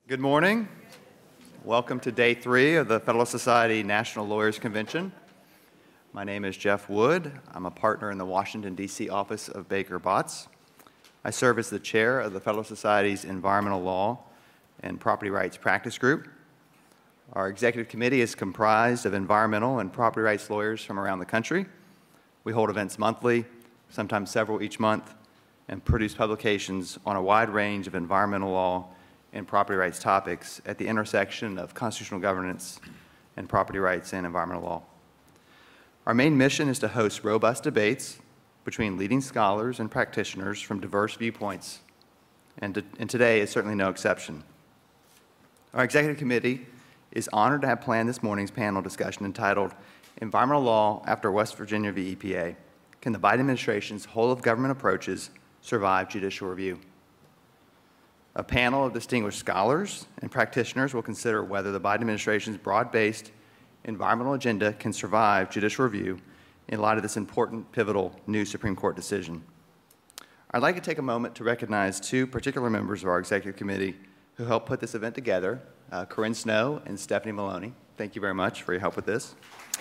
Good morning. Welcome to day 3 of the Federalist Society National Lawyers Convention. My name is Jeff Wood. I'm a partner in the Washington, D.C. office of Baker Botts. I serve as the chair of the Federalist Society's Environmental Law and Property Rights Practice Group. Our executive committee is comprised of environmental and property rights lawyers from around the country. We hold events monthly, sometimes several each month, and produce publications on a wide range of environmental law and property rights topics at the intersection of constitutional governance and property rights and environmental law. Our main mission is to host robust debates between leading scholars and practitioners from diverse viewpoints, and today is certainly no exception. Our executive committee is honored to have planned this morning's panel discussion entitled Environmental Law After West Virginia v. EPA, Can the Biden Administration's Whole-of-Government Approaches Survive Judicial Review? A panel of distinguished scholars and practitioners will consider whether the Biden administration's broad-based environmental agenda can survive judicial review in light of this important, pivotal new Supreme Court decision. I'd like to take a moment to recognize 2 particular members of our executive committee who helped put this event together, Corinne Snow and Stephanie Maloney. Thank you very much for your help with this.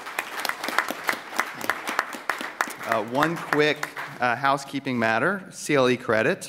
One quick housekeeping matter, CLE credit.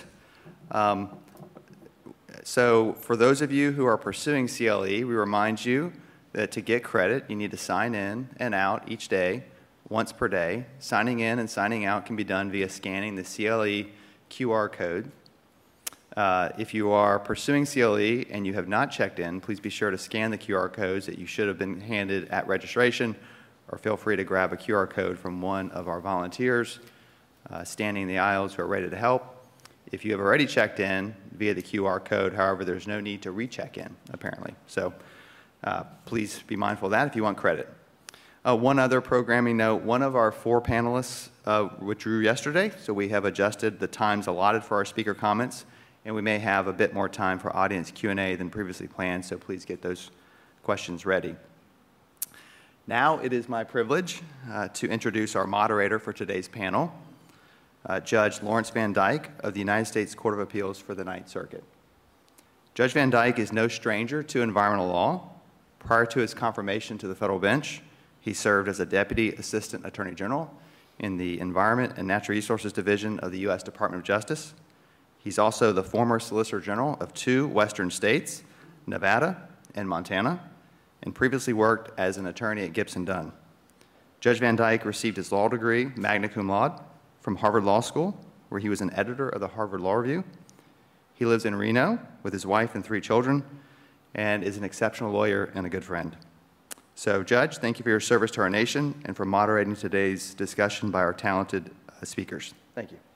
So for those of you who are pursuing CLE, we remind you that to get credit, you need to sign in and out each day, once per day. Signing in and signing out can be done via scanning the CLE QR code. If you are pursuing CLE and you have not checked in, please be sure to scan the QR codes that you should have been handed at registration, or feel free to grab a QR code from one of our volunteers standing in the aisles who are ready to help. If you have already checked in via the QR code, however, there's no need to recheck in, apparently. So please be mindful of that if you want credit. One other programming note, one of our 4 panelists withdrew yesterday, so we have adjusted the times allotted for our speaker comments, and we may have a bit more time for audience Q&A than previously planned, so please get those questions ready. Now it is my privilege to introduce our moderator for today's panel, Judge Lawrence Van Dyke of the United States Court of Appeals for the Ninth Circuit. Judge Van Dyke is no stranger to environmental law. Prior to his confirmation to the federal bench, he served as a Deputy Assistant Attorney General in the Environment and Natural Resources Division of the U.S. Department of Justice. He's also the former Solicitor General of 2 western states, Nevada and Montana, and previously worked as an attorney at Gibson Dunn. Judge Van Dyke received his law degree, magna cum laude, from Harvard Law School, where he was an editor of the Harvard Law Review. He lives in Reno with his wife and 3 children and is an exceptional lawyer and a good friend. So, Judge, thank you for your service to our nation and for moderating today's discussion by our talented speakers. Thank you.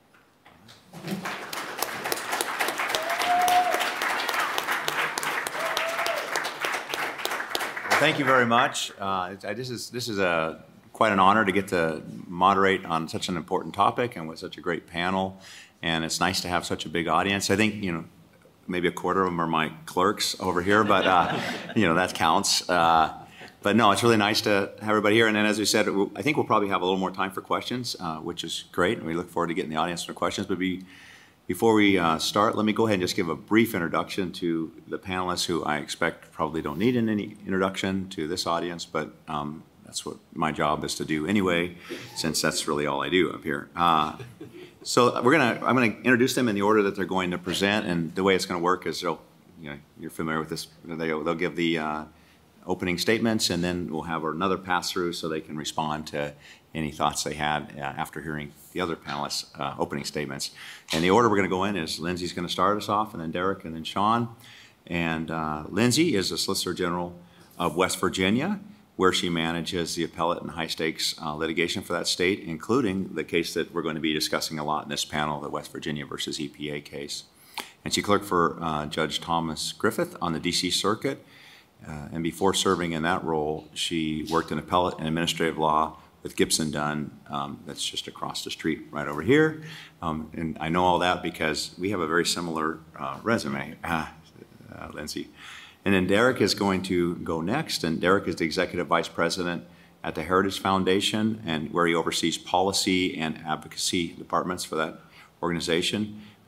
Well, thank you very much. This is quite an honor to get to moderate on such an important topic and with such a great panel, and it's nice to have such a big audience. I think, maybe a quarter of them are my clerks over here, but that counts. But no, it's really nice to have everybody here, and then as we said, I think we'll probably have a little more time for questions, which is great, and we look forward to getting the audience for questions. But before we start, let me go ahead and just give a brief introduction to the panelists, who I expect probably don't need any introduction to this audience, but that's what my job is to do anyway, since that's really all I do up here. So I'm going to introduce them in the order that they're going to present, and the way it's going to work is you're familiar with this. They'll give the opening statements, and then we'll have another pass-through so they can respond to any thoughts they had after hearing the other panelists' opening statements. And the order we're going to go in is Lindsay's going to start us off, and then Derek, and then Sean. And Lindsay is the Solicitor General of West Virginia, where she manages the appellate and high-stakes litigation for that state, including the case that we're going to be discussing a lot in this panel, the West Virginia versus EPA case. And she clerked for Judge Thomas Griffith on the D.C. Circuit. And before serving in that role, she worked in appellate and administrative law with Gibson Dunn, that's just across the street right over here. And I know all that because we have a very similar resume, Lindsay. And then Derek is going to go next, and Derek is the Executive Vice President at the Heritage Foundation, and where he oversees policy and advocacy departments for that organization.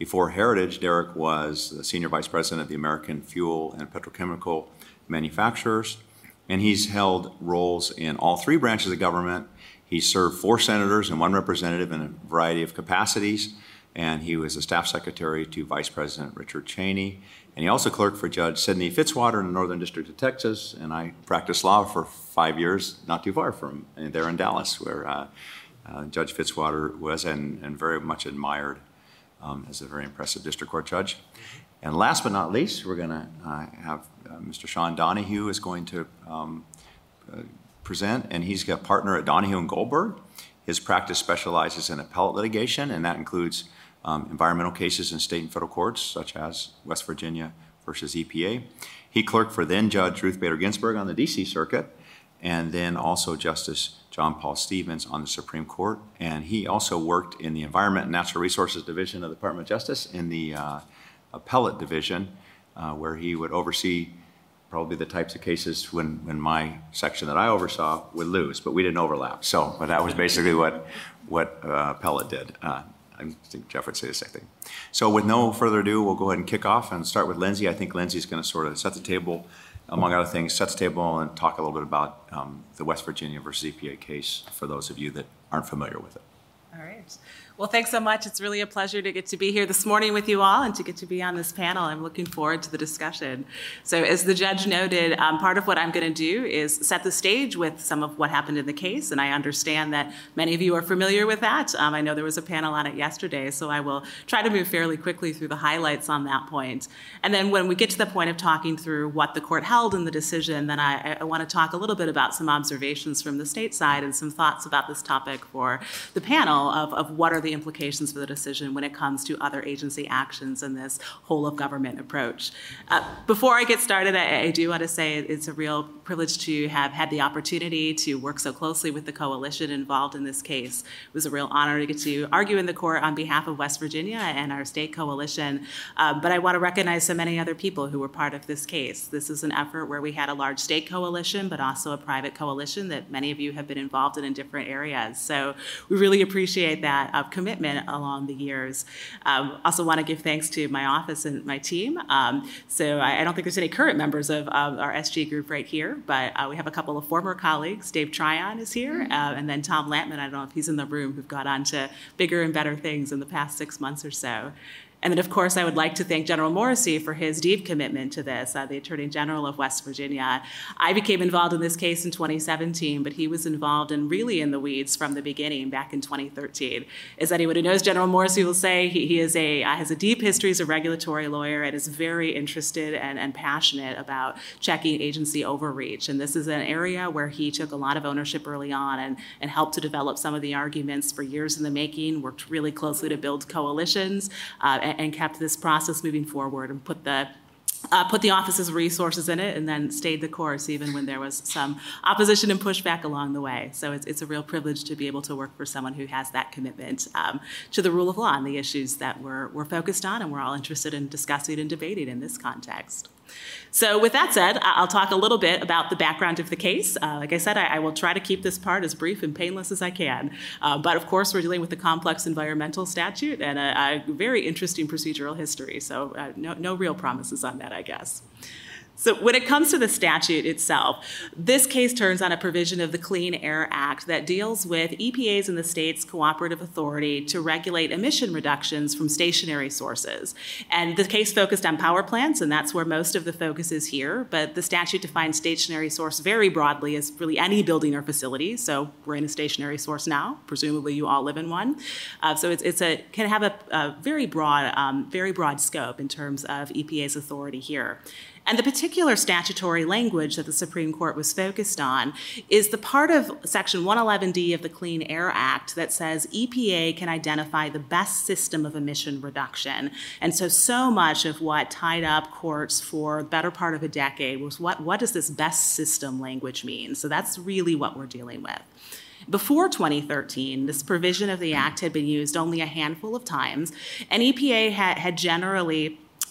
Before Heritage, Derek was the Senior Vice President of the American Fuel and Petrochemical Manufacturers, and he's held roles in all three branches of government. He served 4 senators and 1 representative in a variety of capacities, and he was a staff secretary to Vice President Richard Cheney. And he also clerked for Judge Sidney Fitzwater in the Northern District of Texas, and I practiced law for 5 years, not too far from there in Dallas, where Judge Fitzwater was and very much admired as a very impressive district court judge. And last but not least, we're going to have Mr. Sean Donahue is going to present, and he's a partner at Donahue and Goldberg. His practice specializes in appellate litigation, and that includes environmental cases in state and federal courts, such as West Virginia versus EPA. He clerked for then Judge Ruth Bader Ginsburg on the D.C. Circuit, and then also Justice John Paul Stevens on the Supreme Court. And he also worked in the Environment and Natural Resources Division of the Department of Justice in the Appellate Division, where he would oversee probably the types of cases when my section that I oversaw would lose, but we didn't overlap. So, but that was basically what Appellate did. I think Jeff would say the same thing. So with no further ado, we'll go ahead and kick off and start with Lindsay. I think Lindsay's going to sort of set the table, among other things, set the table and talk a little bit about the West Virginia versus EPA case for those of you that aren't familiar with it. All right. Well, thanks so much. It's really a pleasure to get to be here this morning with you all and to get to be on this panel. I'm looking forward to the discussion. So as the judge noted, part of what I'm going to do is set the stage with some of what happened in the case, and I understand that many of you are familiar with that. I know there was a panel on it yesterday, so I will try to move fairly quickly through the highlights on that point. And then when we get to the point of talking through what the court held in the decision, then I want to talk a little bit about some observations from the state side and some thoughts about this topic for the panel of what are the implications for the decision when it comes to other agency actions in this whole of government approach. Before I get started, I do want to say it's a real privilege to have had the opportunity to work so closely with the coalition involved in this case. It was a real honor to get to argue in the court on behalf of West Virginia and our state coalition. But I want to recognize so many other people who were part of this case. This is an effort where we had a large state coalition, but also a private coalition that many of you have been involved in different areas. So we really appreciate that commitment along the years. Also want to give thanks to my office and my team. So I don't think there's any current members of our SG group right here, but we have a couple of former colleagues. Dave Tryon is here, and then Tom Lampman, I don't know if he's in the room, who've got on to bigger and better things in the past 6 months or so. And then, of course, I would like to thank General Morrissey for his deep commitment to this, the Attorney General of West Virginia. I became involved in this case in 2017, but he was involved and really in the weeds from the beginning back in 2013. As anyone who knows General Morrissey will say, he is has a deep history as a regulatory lawyer and is very interested and passionate about checking agency overreach. And this is an area where he took a lot of ownership early on and helped to develop some of the arguments for years in the making, worked really closely to build coalitions, and kept this process moving forward and put the office's resources in it and then stayed the course even when there was some opposition and pushback along the way. So it's a real privilege to be able to work for someone who has that commitment to the rule of law and the issues that we're focused on and we're all interested in discussing and debating in this context. So with that said, I'll talk a little bit about the background of the case. Like I said, I will try to keep this part as brief and painless as I can. But of course, we're dealing with a complex environmental statute and a very interesting procedural history. So no real promises on that, I guess. So when it comes to the statute itself, this case turns on a provision of the Clean Air Act that deals with EPA's and the state's cooperative authority to regulate emission reductions from stationary sources. And the case focused on power plants, and that's where most of the focus is here. But the statute defines stationary source very broadly as really any building or facility. So we're in a stationary source now. Presumably you all live in one. So it can have a very broad scope in terms of EPA's authority here. And the particular statutory language that the Supreme Court was focused on is the part of Section 111D of the Clean Air Act that says EPA can identify the best system of emission reduction. And so much of what tied up courts for the better part of a decade was what does this best system language mean? So that's really what we're dealing with. Before 2013, this provision of the Act had been used only a handful of times, and EPA had generally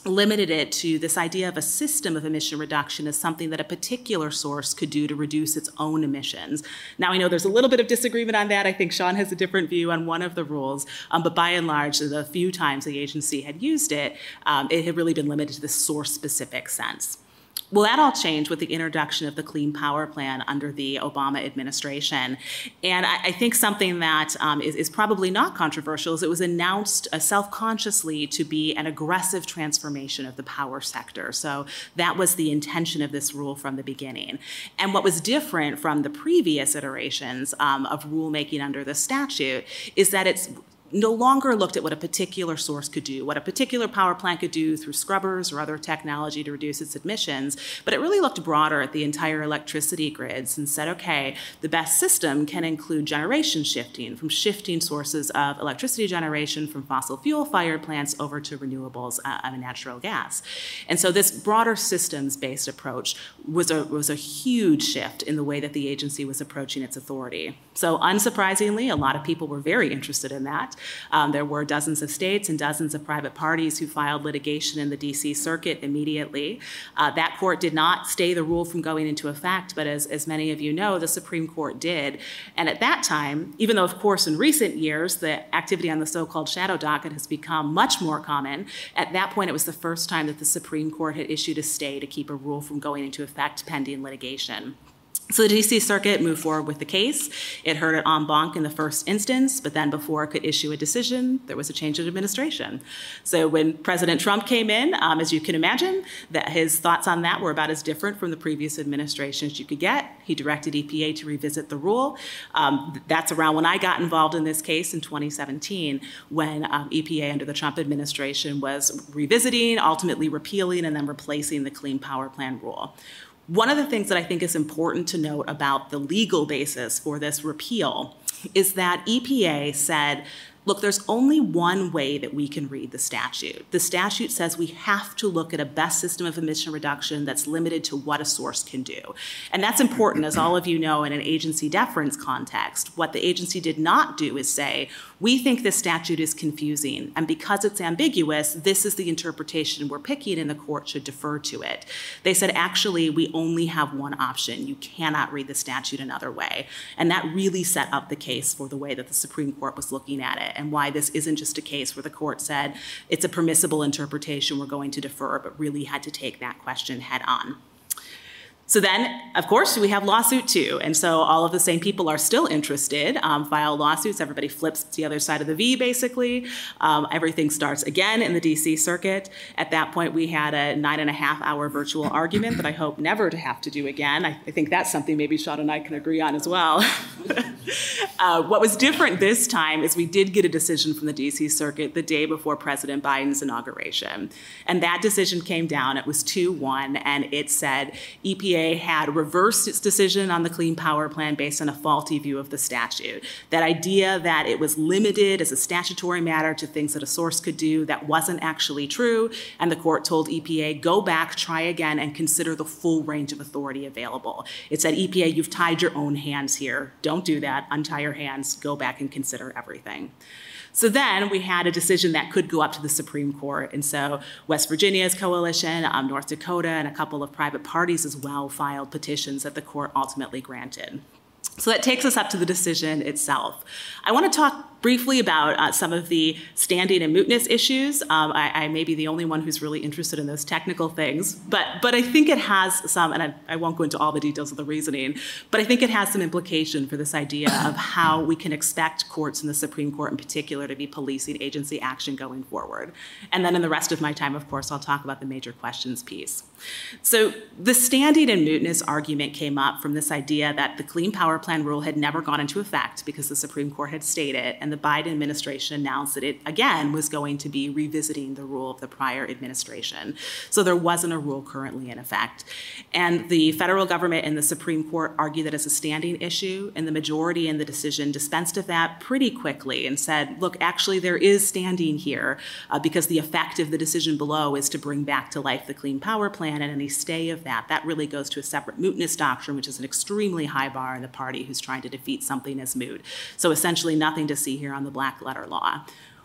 limited it to this idea of a system of emission reduction as something that a particular source could do to reduce its own emissions. Now, I know there's a little bit of disagreement on that. I think Sean has a different view on one of the rules, but by and large, the few times the agency had used it, it had really been limited to this source-specific sense. Well, that all changed with the introduction of the Clean Power Plan under the Obama administration. And I think something that is probably not controversial is it was announced self-consciously to be an aggressive transformation of the power sector. So that was the intention of this rule from the beginning. And what was different from the previous iterations of rulemaking under the statute is that it's no longer looked at what a particular source could do, what a particular power plant could do through scrubbers or other technology to reduce its emissions, but it really looked broader at the entire electricity grids and said, okay, the best system can include generation shifting, from shifting sources of electricity generation from fossil fuel-fired plants over to renewables and natural gas. And so this broader systems-based approach was a huge shift in the way that the agency was approaching its authority. So unsurprisingly, a lot of people were very interested in that. There were dozens of states and dozens of private parties who filed litigation in the D.C. Circuit immediately. That court did not stay the rule from going into effect, but as many of you know, the Supreme Court did. And at that time, even though, of course, in recent years, the activity on the so-called shadow docket has become much more common, at that point, it was the first time that the Supreme Court had issued a stay to keep a rule from going into effect pending litigation. So the D.C. Circuit moved forward with the case. It heard it en banc in the first instance, but then before it could issue a decision, there was a change of administration. So when President Trump came in, as you can imagine, that his thoughts on that were about as different from the previous administration as you could get. He directed EPA to revisit the rule. That's around when I got involved in this case in 2017, when EPA under the Trump administration was revisiting, ultimately repealing, and then replacing the Clean Power Plan rule. One of the things that I think is important to note about the legal basis for this repeal is that EPA said, look, there's only one way that we can read the statute. The statute says we have to look at a best system of emission reduction that's limited to what a source can do. And that's important, as all of you know, in an agency deference context. What the agency did not do is say, we think this statute is confusing, and because it's ambiguous, this is the interpretation we're picking and the court should defer to it. They said, actually, we only have one option. You cannot read the statute another way. And that really set up the case for the way that the Supreme Court was looking at it, and why this isn't just a case where the court said it's a permissible interpretation, we're going to defer, but really had to take that question head on. So then, of course, we have lawsuit 2. And so all of the same people are still interested, file lawsuits. Everybody flips to the other side of the V, basically. Everything starts again in the D.C. Circuit. At that point, we had a 9.5-hour virtual argument that I hope never to have to do again. I think that's something maybe Sean and I can agree on as well. What was different this time is we did get a decision from the D.C. Circuit the day before President Biden's inauguration. And that decision came down. It was 2-1, and it said EPA had reversed its decision on the Clean Power Plan based on a faulty view of the statute. That idea that it was limited as a statutory matter to things that a source could do, that wasn't actually true, and the court told EPA, go back, try again, and consider the full range of authority available. It said, EPA, you've tied your own hands here. Don't do that. Untie your hands. Go back and consider everything. So then we had a decision that could go up to the Supreme Court. And so West Virginia's coalition, North Dakota, and a couple of private parties as well filed petitions that the court ultimately granted. So that takes us up to the decision itself. I want to talk briefly about some of the standing and mootness issues. I may be the only one who's really interested in those technical things, but I think it has some, and I won't go into all the details of the reasoning, but I think it has some implication for this idea of how we can expect courts and the Supreme Court in particular to be policing agency action going forward. And then in the rest of my time, of course, I'll talk about the major questions piece. So the standing and mootness argument came up from this idea that the Clean Power Plan rule had never gone into effect because the Supreme Court had stayed it, and the Biden administration announced that it, again, was going to be revisiting the rule of the prior administration. So there wasn't a rule currently in effect. And the federal government and the Supreme Court argued that it's a standing issue, and the majority in the decision dispensed of that pretty quickly and said, look, actually there is standing here because the effect of the decision below is to bring back to life the Clean Power Plan, and any stay of that really goes to a separate mootness doctrine, which is an extremely high bar in the party who's trying to defeat something as moot. So essentially nothing to see here on the black letter law.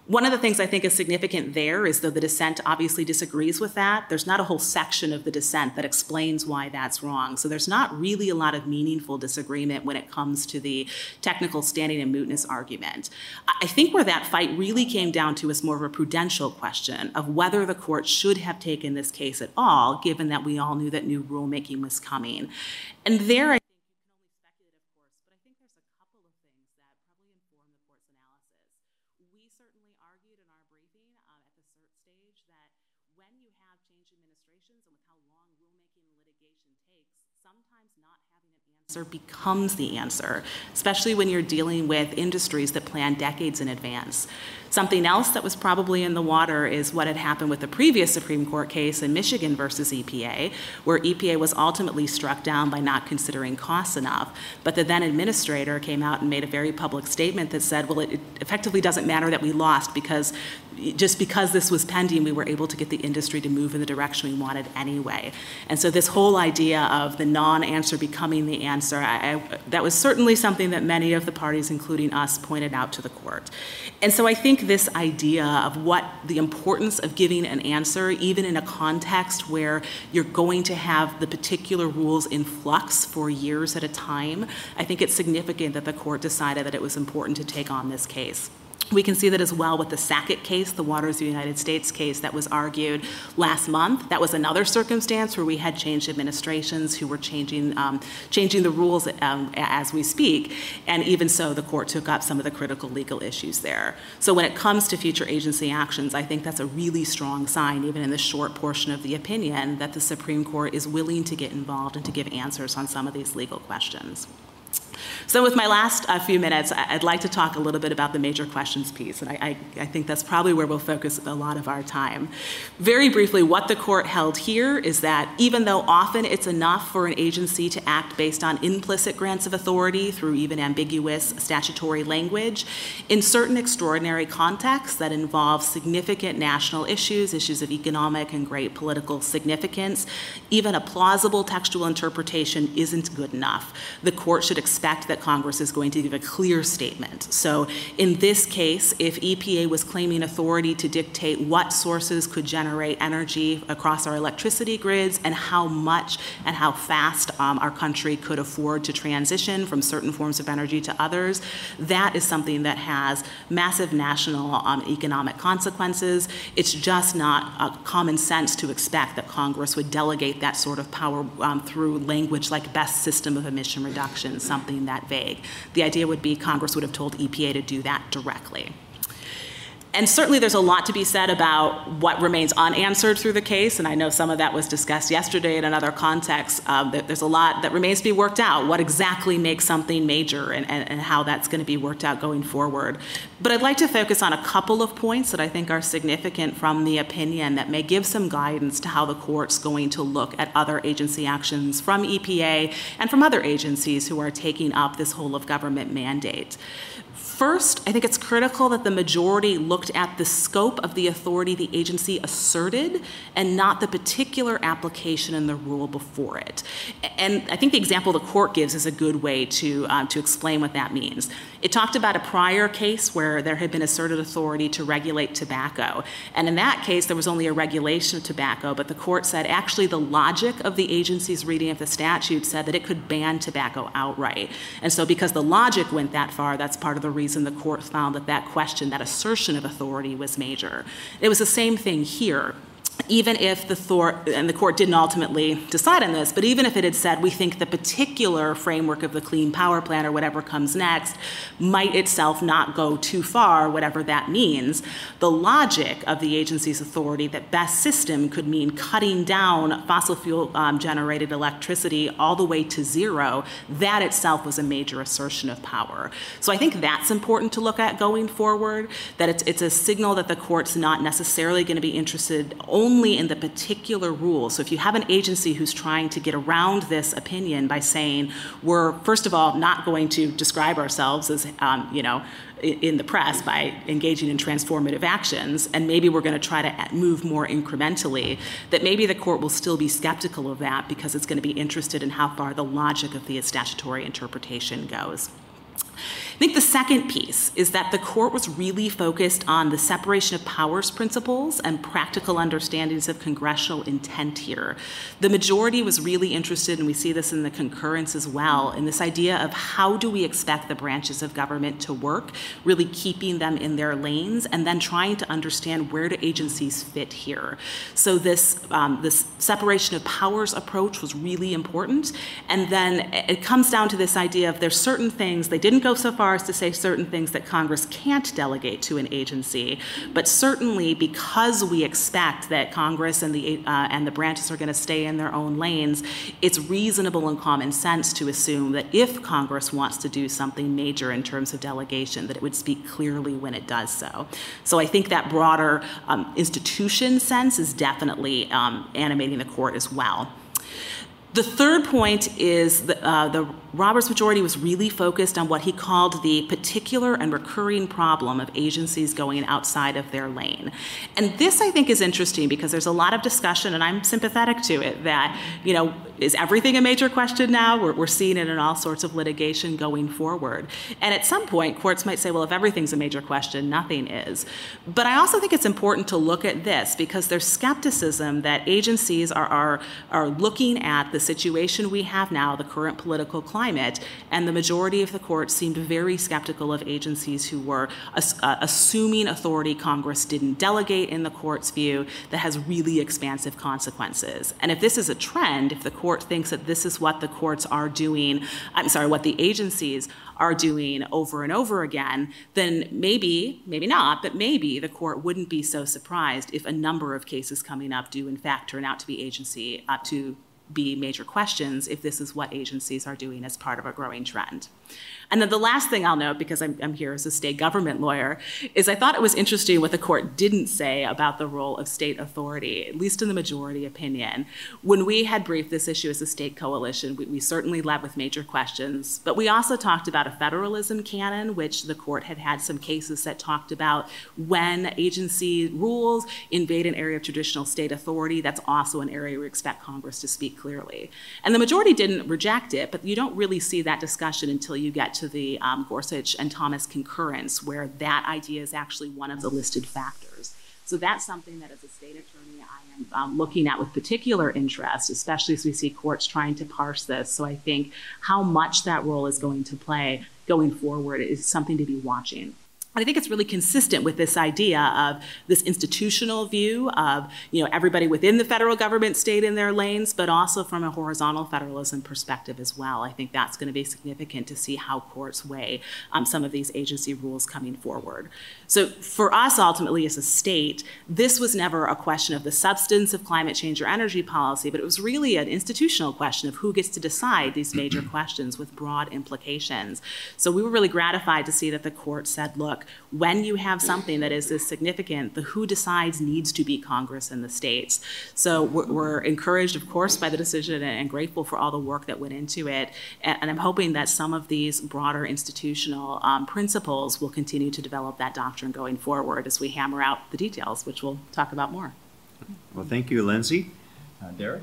One of the things I think is significant there is, though the dissent obviously disagrees with that, there's not a whole section of the dissent that explains why that's wrong. So there's not really a lot of meaningful disagreement when it comes to the technical standing and mootness argument. I think where that fight really came down to is more of a prudential question of whether the court should have taken this case at all, given that we all knew that new rulemaking was coming. And there, I think you can only speculate, of course, but I think there's a couple of things that probably inform the court's analysis. We certainly argued in our briefing at the cert stage that when you have changed administrations and with how long rulemaking and litigation takes, sometimes not having an answer becomes the answer, especially when you're dealing with industries that plan decades in advance. Something else that was probably in the water is what had happened with the previous Supreme Court case in Michigan versus EPA, where EPA was ultimately struck down by not considering costs enough. But the then administrator came out and made a very public statement that said, well, it effectively doesn't matter that we lost because just because this was pending, we were able to get the industry to move in the direction we wanted anyway. And so this whole idea of the non-answer becoming the answer, that was certainly something that many of the parties, including us, pointed out to the court. And so I think this idea of what the importance of giving an answer, even in a context where you're going to have the particular rules in flux for years at a time, I think it's significant that the court decided that it was important to take on this case. We can see that as well with the Sackett case, the Waters of the United States case that was argued last month. That was another circumstance where we had changed administrations who were changing the rules as we speak. And even so, the court took up some of the critical legal issues there. So when it comes to future agency actions, I think that's a really strong sign, even in the short portion of the opinion, that the Supreme Court is willing to get involved and to give answers on some of these legal questions. So with my last few minutes, I'd like to talk a little bit about the major questions piece, and I think that's probably where we'll focus a lot of our time. Very briefly, what the court held here is that even though often it's enough for an agency to act based on implicit grants of authority through even ambiguous statutory language, in certain extraordinary contexts that involve significant national issues, issues of economic and great political significance, even a plausible textual interpretation isn't good enough. The court should expect that Congress is going to give a clear statement. So in this case, if EPA was claiming authority to dictate what sources could generate energy across our electricity grids and how much and how fast our country could afford to transition from certain forms of energy to others, that is something that has massive national economic consequences. It's just not common sense to expect that Congress would delegate that sort of power through language like best system of emission reduction, something that vague. The idea would be Congress would have told EPA to do that directly. And certainly there's a lot to be said about what remains unanswered through the case, and I know some of that was discussed yesterday in another context. There's a lot that remains to be worked out, what exactly makes something major and how that's going to be worked out going forward. But I'd like to focus on a couple of points that I think are significant from the opinion that may give some guidance to how the court's going to look at other agency actions from EPA and from other agencies who are taking up this whole of government mandate. First, I think it's critical that the majority looked at the scope of the authority the agency asserted and not the particular application in the rule before it. And I think the example the court gives is a good way to explain what that means. It talked about a prior case where there had been asserted authority to regulate tobacco. And in that case, there was only a regulation of tobacco, but the court said actually the logic of the agency's reading of the statute said that it could ban tobacco outright. And so because the logic went that far, that's part of the reason the court found that question, that assertion of authority was major. It was the same thing here. Even if and the court didn't ultimately decide on this, but even if it had said, we think the particular framework of the Clean Power Plan or whatever comes next might itself not go too far, whatever that means, the logic of the agency's authority that best system could mean cutting down fossil fuel generated electricity all the way to zero, that itself was a major assertion of power. So I think that's important to look at going forward, that it's a signal that the court's not necessarily going to be interested only in the particular rule. So if you have an agency who's trying to get around this opinion by saying, we're, first of all, not going to describe ourselves as, in the press by engaging in transformative actions, and maybe we're going to try to move more incrementally, that maybe the court will still be skeptical of that because it's going to be interested in how far the logic of the statutory interpretation goes. I think the second piece is that the court was really focused on the separation of powers principles and practical understandings of congressional intent here. The majority was really interested, and we see this in the concurrence as well, in this idea of how do we expect the branches of government to work, really keeping them in their lanes, and then trying to understand where do agencies fit here. So this separation of powers approach was really important. And then it comes down to this idea of there's certain things, they didn't go so far as to say certain things that Congress can't delegate to an agency, but certainly because we expect that Congress and the branches are going to stay in their own lanes, it's reasonable and common sense to assume that if Congress wants to do something major in terms of delegation, that it would speak clearly when it does so. So I think that broader institution sense is definitely animating the court as well. The third point is the Roberts majority was really focused on what he called the particular and recurring problem of agencies going outside of their lane. And this, I think, is interesting because there's a lot of discussion, and I'm sympathetic to it, that, is everything a major question now? We're seeing it in all sorts of litigation going forward. And at some point, courts might say, well, if everything's a major question, nothing is. But I also think it's important to look at this because there's skepticism that agencies are looking at the situation we have now, the current political climate, and the majority of the court seemed very skeptical of agencies who were assuming authority Congress didn't delegate in the court's view that has really expansive consequences. And if this is a trend, if the court thinks that this is what the courts are doing, what the agencies are doing over and over again, then maybe not, but maybe the court wouldn't be so surprised if a number of cases coming up do in fact turn out to be major questions if this is what agencies are doing as part of a growing trend. And then the last thing I'll note, because I'm here as a state government lawyer, is I thought it was interesting what the court didn't say about the role of state authority, at least in the majority opinion. When we had briefed this issue as a state coalition, we certainly led with major questions, but we also talked about a federalism canon, which the court had some cases that talked about when agency rules invade an area of traditional state authority, that's also an area we expect Congress to speak clearly. And the majority didn't reject it, but you don't really see that discussion until you get to the Gorsuch and Thomas concurrence, where that idea is actually one of the listed factors. So that's something that as a state attorney I am looking at with particular interest, especially as we see courts trying to parse this. So I think how much that role is going to play going forward is something to be watching. I think it's really consistent with this idea of this institutional view of, everybody within the federal government stayed in their lanes, but also from a horizontal federalism perspective as well. I think that's going to be significant to see how courts weigh some of these agency rules coming forward. So for us, ultimately, as a state, this was never a question of the substance of climate change or energy policy, but it was really an institutional question of who gets to decide these major questions with broad implications. So we were really gratified to see that the court said, look, when you have something that is this significant, the who decides needs to be Congress and the states. So we're encouraged, of course, by the decision and grateful for all the work that went into it. And I'm hoping that some of these broader institutional principles will continue to develop that doctrine going forward as we hammer out the details, which we'll talk about more. Well, thank you, Lindsay. Derek?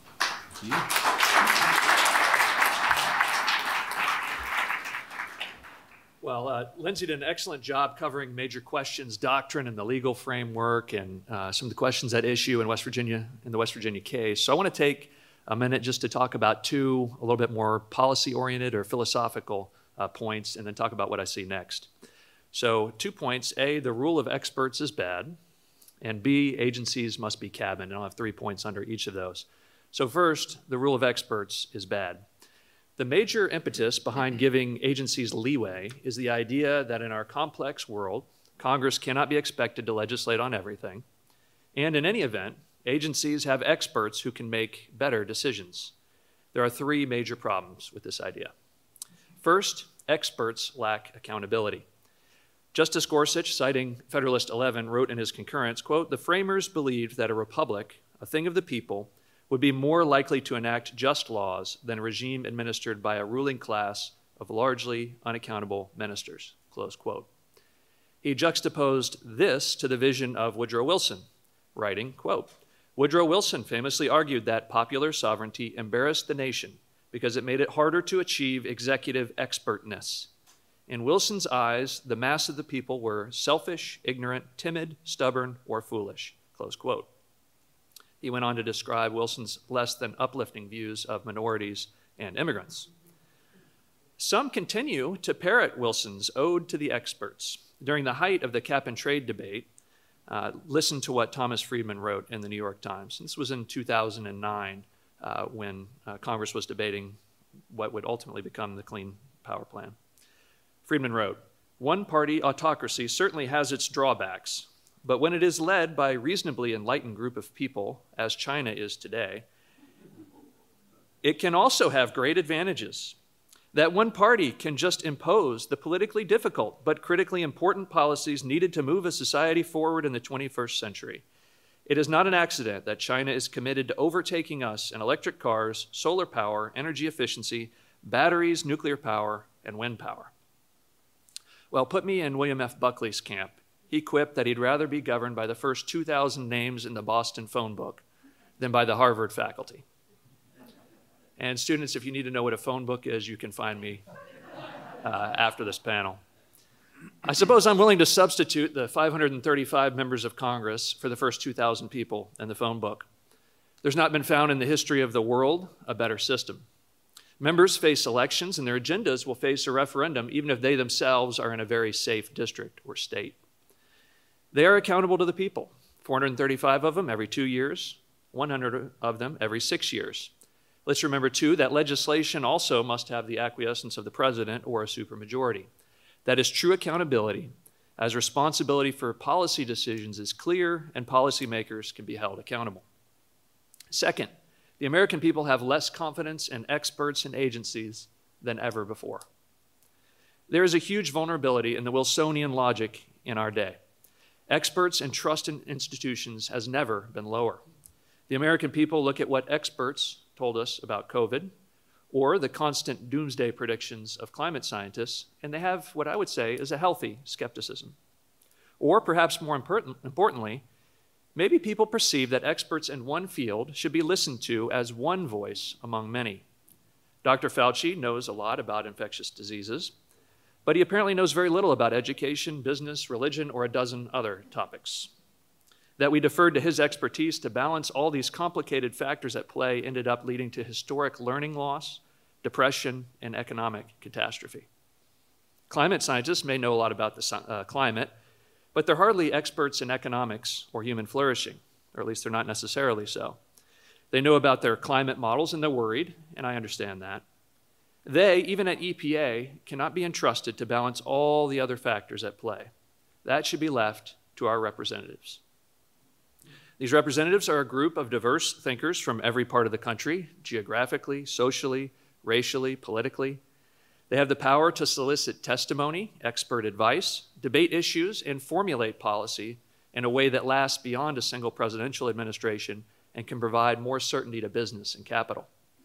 Well, Lindsay did an excellent job covering major questions, doctrine, and the legal framework, and some of the questions at issue in the West Virginia case. So I want to take a minute just to talk about two a little bit more policy-oriented or philosophical points, and then talk about what I see next. So 2 points: A, the rule of experts is bad, and B, agencies must be cabined. And I'll have 3 points under each of those. So first, the rule of experts is bad. The major impetus behind giving agencies leeway is the idea that in our complex world, Congress cannot be expected to legislate on everything. And in any event, agencies have experts who can make better decisions. There are 3 major problems with this idea. First, experts lack accountability. Justice Gorsuch, citing Federalist 11, wrote in his concurrence, quote, "The framers believed that a republic, a thing of the people, would be more likely to enact just laws than a regime administered by a ruling class of largely unaccountable ministers," close quote. He juxtaposed this to the vision of Woodrow Wilson, writing, quote, "Woodrow Wilson famously argued that popular sovereignty embarrassed the nation because it made it harder to achieve executive expertness. In Wilson's eyes, the mass of the people were selfish, ignorant, timid, stubborn, or foolish, close quote. He went on to describe Wilson's less than uplifting views of minorities and immigrants. Some continue to parrot Wilson's ode to the experts. During the height of the cap and trade debate, listen to what Thomas Friedman wrote in the New York Times. This was in 2009 when Congress was debating what would ultimately become the Clean Power Plan. Friedman wrote, "One-party autocracy certainly has its drawbacks, but when it is led by a reasonably enlightened group of people, as China is today, it can also have great advantages. That one party can just impose the politically difficult but critically important policies needed to move a society forward in the 21st century. It is not an accident that China is committed to overtaking us in electric cars, solar power, energy efficiency, batteries, nuclear power, and wind power." Well, put me in William F. Buckley's camp. He quipped that he'd rather be governed by the first 2,000 names in the Boston phone book than by the Harvard faculty. And students, if you need to know what a phone book is, you can find me after this panel. I suppose I'm willing to substitute the 535 members of Congress for the first 2,000 people in the phone book. There's not been found in the history of the world a better system. Members face elections, and their agendas will face a referendum, even if they themselves are in a very safe district or state. They are accountable to the people, 435 of them every 2 years, 100 of them every 6 years. Let's remember, too, that legislation also must have the acquiescence of the president or a supermajority. That is true accountability, as responsibility for policy decisions is clear and policymakers can be held accountable. Second, the American people have less confidence in experts and agencies than ever before. There is a huge vulnerability in the Wilsonian logic in our day. Experts and trust in institutions has never been lower. The American people look at what experts told us about COVID or the constant doomsday predictions of climate scientists, and they have what I would say is a healthy skepticism. Or perhaps more importantly, maybe people perceive that experts in one field should be listened to as one voice among many. Dr. Fauci knows a lot about infectious diseases, but he apparently knows very little about education, business, religion, or a dozen other topics. That we deferred to his expertise to balance all these complicated factors at play ended up leading to historic learning loss, depression, and economic catastrophe. Climate scientists may know a lot about the climate, but they're hardly experts in economics or human flourishing, or at least they're not necessarily so. They know about their climate models and they're worried, and I understand that. They, even at EPA, cannot be entrusted to balance all the other factors at play. That should be left to our representatives. These representatives are a group of diverse thinkers from every part of the country, geographically, socially, racially, politically. They have the power to solicit testimony, expert advice, debate issues, and formulate policy in a way that lasts beyond a single presidential administration and can provide more certainty to business and capital.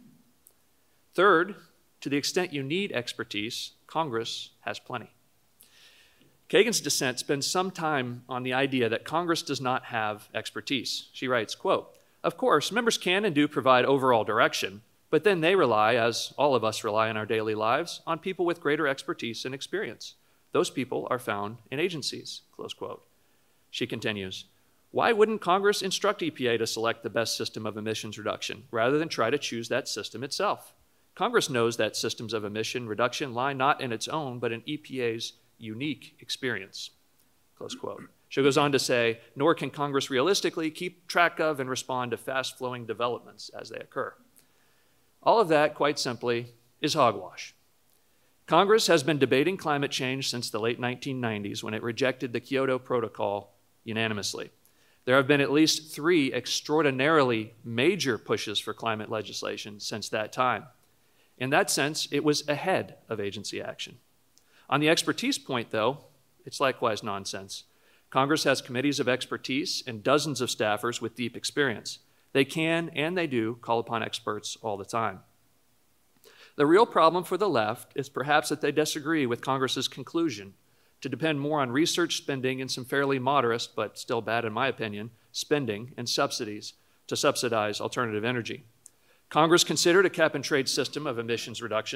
Third, to the extent you need expertise, Congress has plenty. Kagan's dissent spends some time on the idea that Congress does not have expertise. She writes, quote, "Of course, members can and do provide overall direction, but then they rely, as all of us rely in our daily lives, on people with greater expertise and experience. Those people are found in agencies," close quote. She continues, "Why wouldn't Congress instruct EPA to select the best system of emissions reduction rather than try to choose that system itself? Congress knows that systems of emission reduction lie not in its own, but in EPA's unique experience," close quote. She goes on to say, "Nor can Congress realistically keep track of and respond to fast-flowing developments as they occur." All of that, quite simply, is hogwash. Congress has been debating climate change since the late 1990s when it rejected the Kyoto Protocol unanimously. There have been at least 3 extraordinarily major pushes for climate legislation since that time. In that sense, it was ahead of agency action. On the expertise point, though, it's likewise nonsense. Congress has committees of expertise and dozens of staffers with deep experience. They can, and they do, call upon experts all the time. The real problem for the left is perhaps that they disagree with Congress's conclusion to depend more on research spending and some fairly modest, but still bad in my opinion, spending and subsidies to subsidize alternative energy. Congress considered a cap-and-trade system of emissions reductions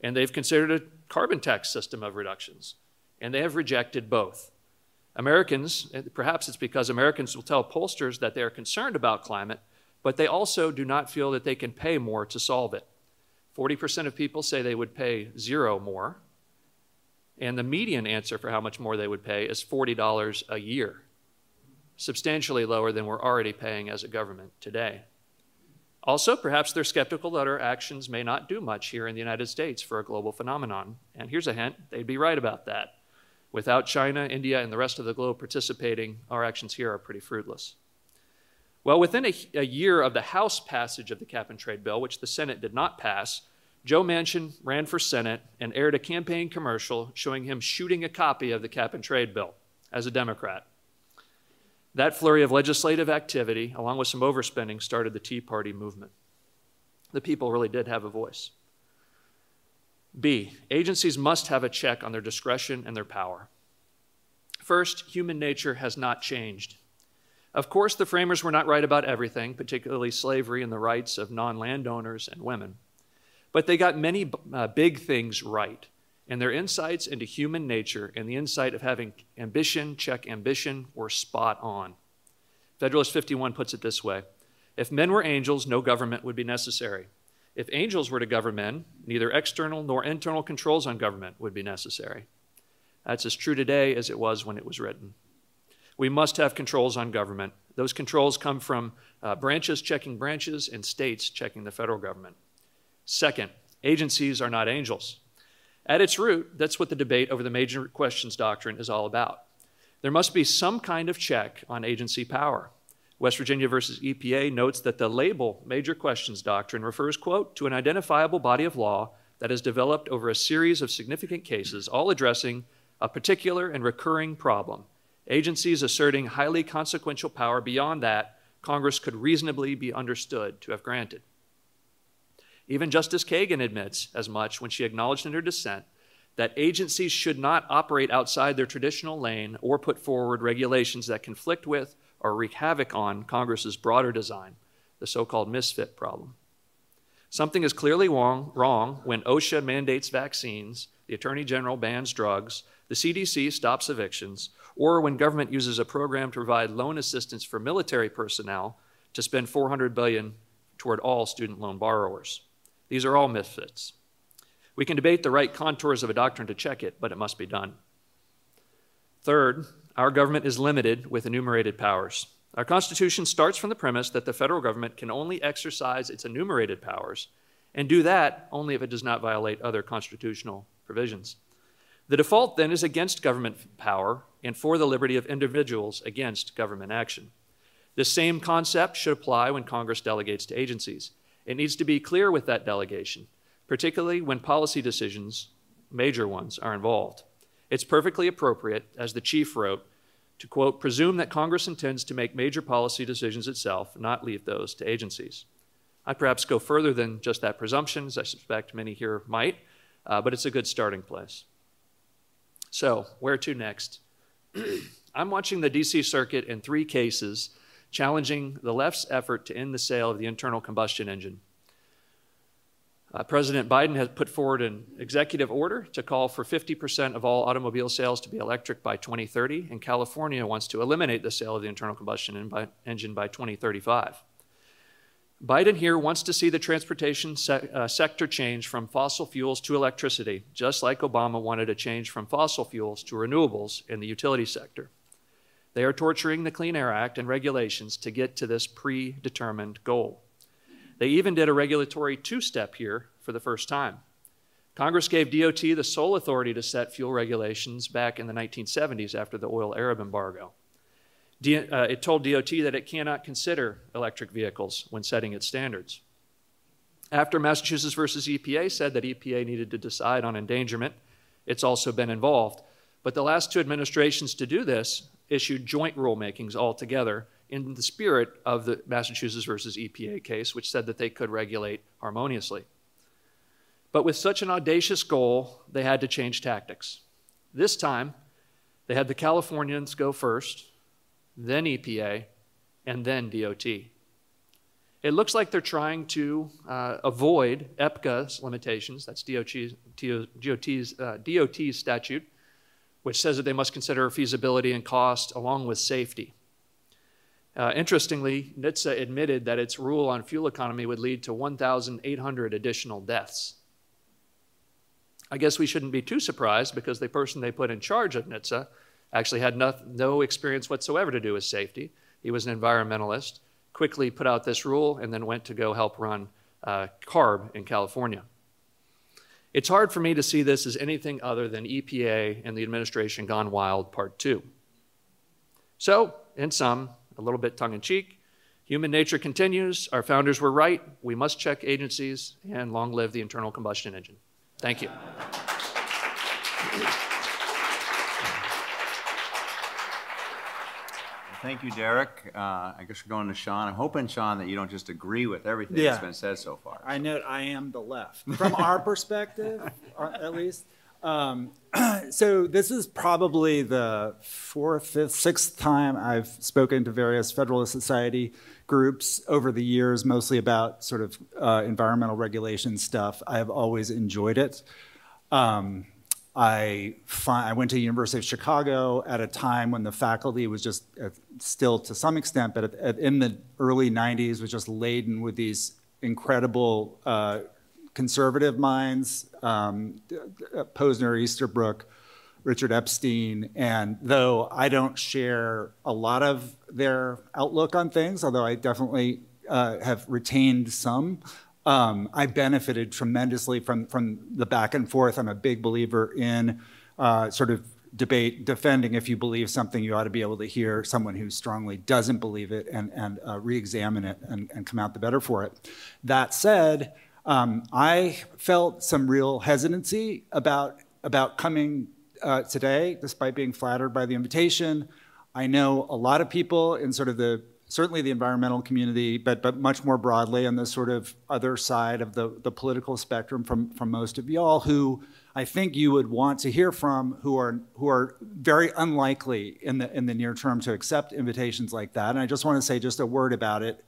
and they've considered a carbon tax system of reductions, and they have rejected both. Americans, perhaps it's because Americans will tell pollsters that they are concerned about climate, but they also do not feel that they can pay more to solve it. 40% of people say they would pay zero more, and the median answer for how much more they would pay is $40 a year, substantially lower than we're already paying as a government today. Also, perhaps they're skeptical that our actions may not do much here in the United States for a global phenomenon. And here's a hint, they'd be right about that. Without China, India, and the rest of the globe participating, our actions here are pretty fruitless. Well, within a year of the House passage of the cap-and-trade bill, which the Senate did not pass, Joe Manchin ran for Senate and aired a campaign commercial showing him shooting a copy of the cap-and-trade bill as a Democrat. That flurry of legislative activity, along with some overspending, started the Tea Party movement. The people really did have a voice. B, agencies must have a check on their discretion and their power. First, human nature has not changed. Of course, the framers were not right about everything, particularly slavery and the rights of non-landowners and women. But they got many big things right, and their insights into human nature and the insight of having ambition check ambition were spot on. Federalist 51 puts it this way: if men were angels, no government would be necessary. If angels were to govern men, neither external nor internal controls on government would be necessary. That's as true today as it was when it was written. We must have controls on government. Those controls come from branches checking branches and states checking the federal government. Second, agencies are not angels. At its root, that's what the debate over the major questions doctrine is all about. There must be some kind of check on agency power. West Virginia versus EPA notes that the label major questions doctrine refers, quote, to an identifiable body of law that has developed over a series of significant cases, all addressing a particular and recurring problem. Agencies asserting highly consequential power beyond that Congress could reasonably be understood to have granted. Even Justice Kagan admits as much when she acknowledged in her dissent that agencies should not operate outside their traditional lane or put forward regulations that conflict with or wreak havoc on Congress's broader design, the so-called misfit problem. Something is clearly wrong when OSHA mandates vaccines, the Attorney General bans drugs, the CDC stops evictions, or when government uses a program to provide loan assistance for military personnel to spend $400 billion toward all student loan borrowers. These are all misfits. We can debate the right contours of a doctrine to check it, but it must be done. Third, our government is limited with enumerated powers. Our Constitution starts from the premise that the federal government can only exercise its enumerated powers, and do that only if it does not violate other constitutional provisions. The default then is against government power and for the liberty of individuals against government action. This same concept should apply when Congress delegates to agencies. It needs to be clear with that delegation, particularly when policy decisions, major ones, are involved. It's perfectly appropriate, as the chief wrote, to, quote, presume that Congress intends to make major policy decisions itself, not leave those to agencies. I'd perhaps go further than just that presumption, as I suspect many here might, but it's a good starting place. So, where to next? I'm watching the DC Circuit in 3 cases challenging the left's effort to end the sale of the internal combustion engine. President Biden has put forward an executive order to call for 50% of all automobile sales to be electric by 2030, and California wants to eliminate the sale of the internal combustion engine by 2035. Biden here wants to see the transportation sector change from fossil fuels to electricity, just like Obama wanted a change from fossil fuels to renewables in the utility sector. They are torturing the Clean Air Act and regulations to get to this predetermined goal. They even did a regulatory 2-step here for the first time. Congress gave DOT the sole authority to set fuel regulations back in the 1970s after the oil Arab embargo. It told DOT that it cannot consider electric vehicles when setting its standards. After Massachusetts versus EPA said that EPA needed to decide on endangerment, it's also been involved. But the last 2 administrations to do this issued joint rulemakings altogether in the spirit of the Massachusetts versus EPA case, which said that they could regulate harmoniously. But with such an audacious goal, they had to change tactics. This time, they had the Californians go first, then EPA, and then DOT. It looks like they're trying to avoid EPCA's limitations, that's DOT's statute, which says that they must consider feasibility and cost along with safety. Interestingly, NHTSA admitted that its rule on fuel economy would lead to 1,800 additional deaths. I guess we shouldn't be too surprised because the person they put in charge of NHTSA actually had no experience whatsoever to do with safety. He was an environmentalist, quickly put out this rule, and then went to go help run CARB in California. It's hard for me to see this as anything other than EPA and the administration gone wild part 2. So, in sum, a little bit tongue-in-cheek, human nature continues, our founders were right, we must check agencies, and long live the internal combustion engine. Thank you. Thank you, Derek. I guess we're going to Sean. I'm hoping, Sean, that you don't just agree with everything Yeah. that's been said so far. I know I am the left. From our perspective, at least. So this is probably the 4th, 5th, 6th time I've spoken to various Federalist Society groups over the years, mostly about sort of environmental regulation stuff. I have always enjoyed it. I went to the University of Chicago at a time when the faculty was just still to some extent, but in the early 90s was just laden with these incredible conservative minds, Posner, Easterbrook, Richard Epstein, and though I don't share a lot of their outlook on things, although I definitely have retained some, I benefited tremendously from the back and forth. I'm a big believer in sort of debate, defending if you believe something, you ought to be able to hear someone who strongly doesn't believe it and re-examine it and come out the better for it. That said, I felt some real hesitancy about coming today, despite being flattered by the invitation. I know a lot of people in sort of certainly the environmental community, but much more broadly on the sort of other side of the political spectrum from most of y'all who I think you would want to hear from, who are very unlikely in the near term to accept invitations like that. And I just want to say just a word about it.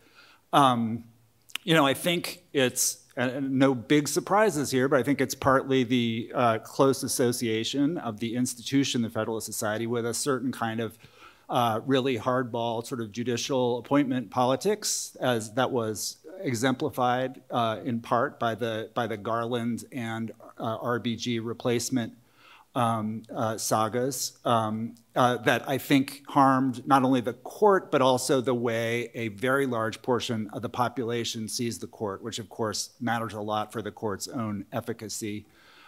I think it's, and no big surprises here, but I think it's partly the close association of the institution, the Federalist Society, with a certain kind of really hardball sort of judicial appointment politics, as that was exemplified in part by the Garland and RBG replacement sagas that I think harmed not only the court, but also the way a very large portion of the population sees the court, which of course matters a lot for the court's own efficacy.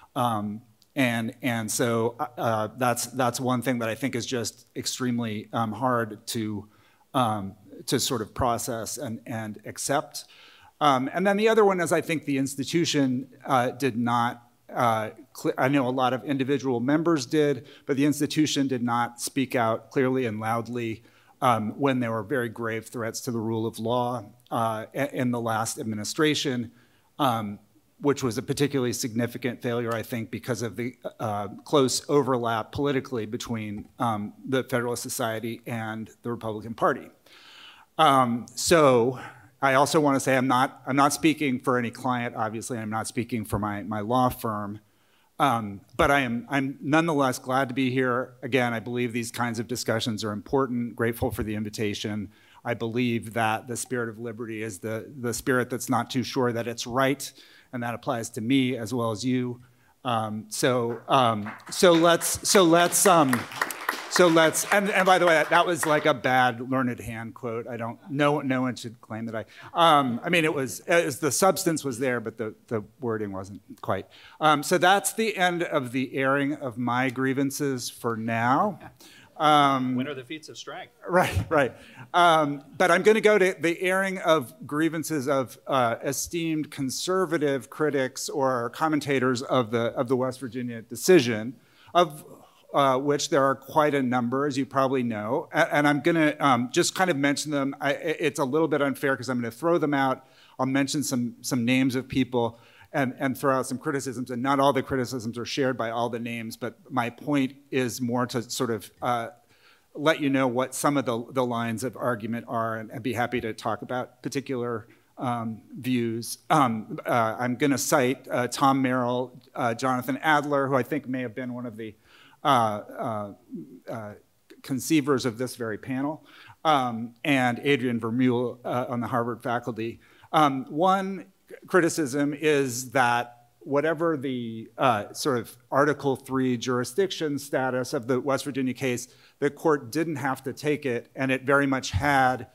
And so that's one thing that I think is just extremely hard to sort of process and accept. And then the other one is I think the institution did not, I know a lot of individual members did, but the institution did not speak out clearly and loudly when there were very grave threats to the rule of law in the last administration. Which was a particularly significant failure, I think, because of the close overlap politically between the Federalist Society and the Republican Party. So I also want to say I'm not speaking for any client, obviously. I'm not speaking for my law firm. But I'm nonetheless glad to be here. Again, I believe these kinds of discussions are important, grateful for the invitation. I believe that the spirit of liberty is the spirit that's not too sure that it's right, and that applies to me as well as you. So let's, and by the way, that was like a bad learned hand quote. No one should claim that I mean, it was the substance was there, but the wording wasn't quite. So that's the end of the airing of my grievances for now. When are the feats of strength? Right. But I'm going to go to the airing of grievances of esteemed conservative critics or commentators of the West Virginia decision, of which there are quite a number, as you probably know. And I'm going to just kind of mention them. It's a little bit unfair because I'm going to throw them out. I'll mention some names of people and throw out some criticisms. And not all the criticisms are shared by all the names, but my point is more to sort of let you know what some of the lines of argument are, and be happy to talk about particular views. I'm going to cite Tom Merrill, Jonathan Adler, who I think may have been one of the conceivers of this very panel, and Adrian Vermeule on the Harvard faculty. One criticism is that whatever the sort of Article 3 jurisdiction status of the West Virginia case, the court didn't have to take it, and it very much had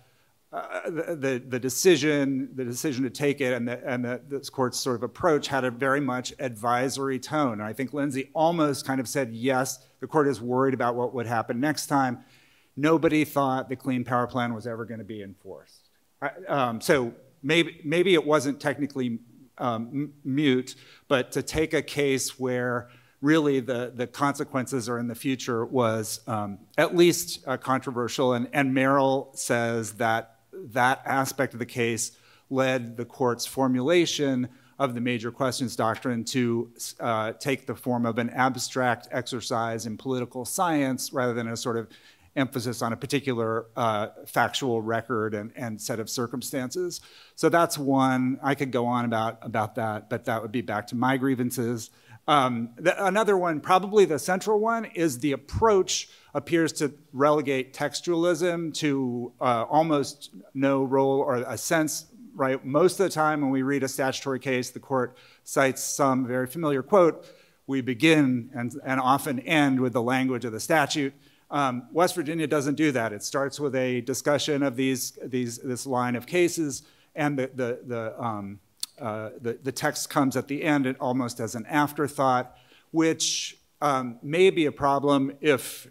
the decision to take it, and this court's sort of approach had a very much advisory tone. And I think Lindsay almost kind of said, yes, the court is worried about what would happen next time. Nobody thought the Clean Power Plan was ever going to be enforced. So maybe it wasn't technically mute, but to take a case where really the consequences are in the future was at least controversial. And Merrill says that aspect of the case led the court's formulation of the major questions doctrine to take the form of an abstract exercise in political science rather than a sort of emphasis on a particular factual record and set of circumstances. So that's one. I could go on about that, but that would be back to my grievances. Another one, probably the central one, is the approach appears to relegate textualism to almost no role or a sense, right? Most of the time when we read a statutory case, the court cites some very familiar quote. We begin and often end with the language of the statute. West Virginia doesn't do that. It starts with a discussion of this line of cases, and the text comes at the end almost as an afterthought, which may be a problem if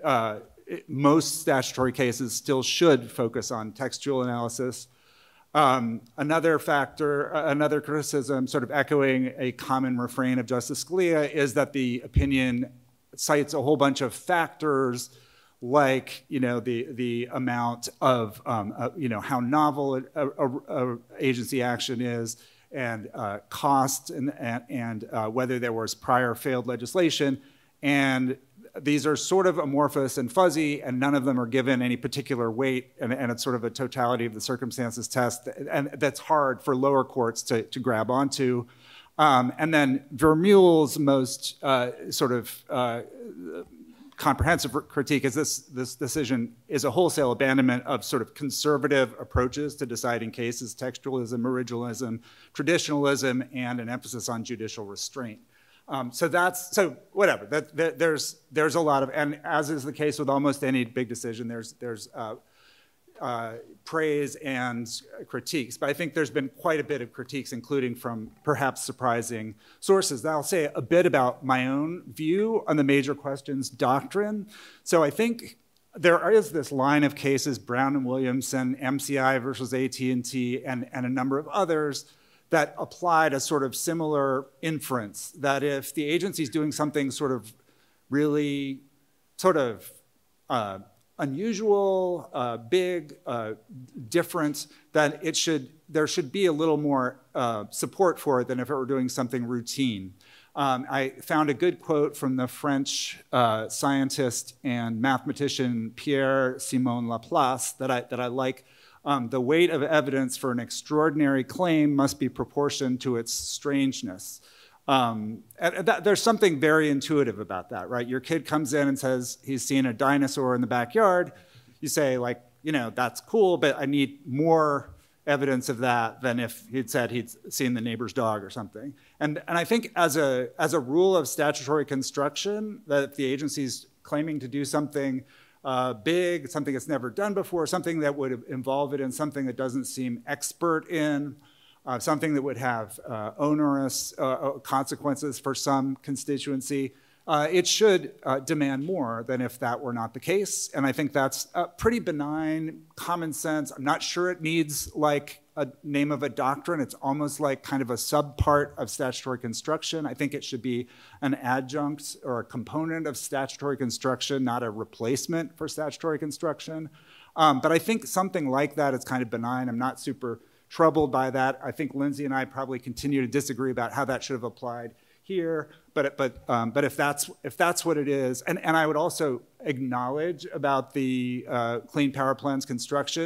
most statutory cases still should focus on textual analysis. Another factor, another criticism, sort of echoing a common refrain of Justice Scalia, is that the opinion cites a whole bunch of factors like, the amount of, how novel a agency action is, and cost, and whether there was prior failed legislation. And these are sort of amorphous and fuzzy, and none of them are given any particular weight, and it's sort of a totality of the circumstances test, and that's hard for lower courts to grab onto. And then Vermeule's most comprehensive critique is this decision is a wholesale abandonment of sort of conservative approaches to deciding cases, textualism, originalism, traditionalism, and an emphasis on judicial restraint. So whatever. There's a lot of, and as is the case with almost any big decision, there's praise and critiques. But I think there's been quite a bit of critiques, including from perhaps surprising sources. I'll say a bit about my own view on the major questions doctrine. So I think there is this line of cases, Brown and Williamson, MCI versus AT&T, and a number of others, that applied a sort of similar inference, that if the agency's doing something sort of really unusual, big, different, that there should be a little more support for it than if it were doing something routine. I found a good quote from the French scientist and mathematician Pierre-Simon Laplace that I like. The weight of evidence for an extraordinary claim must be proportioned to its strangeness. There's something very intuitive about that, right? Your kid comes in and says he's seen a dinosaur in the backyard. You say, that's cool, but I need more evidence of that than if he'd said he'd seen the neighbor's dog or something. And I think as a rule of statutory construction, that if the agency's claiming to do something big, something that's never done before, something that would involve it in something that doesn't seem expert in, something that would have onerous consequences for some constituency, it should demand more than if that were not the case. And I think that's pretty benign, common sense. I'm not sure it needs like a name of a doctrine. It's almost like kind of a subpart of statutory construction. I think it should be an adjunct or a component of statutory construction, not a replacement for statutory construction. But I think something like that is kind of benign. I'm not super troubled by that. I think Lindsay and I probably continue to disagree about how that should have applied here. But if that's what it is, and I would also acknowledge about the Clean Power Plan's construction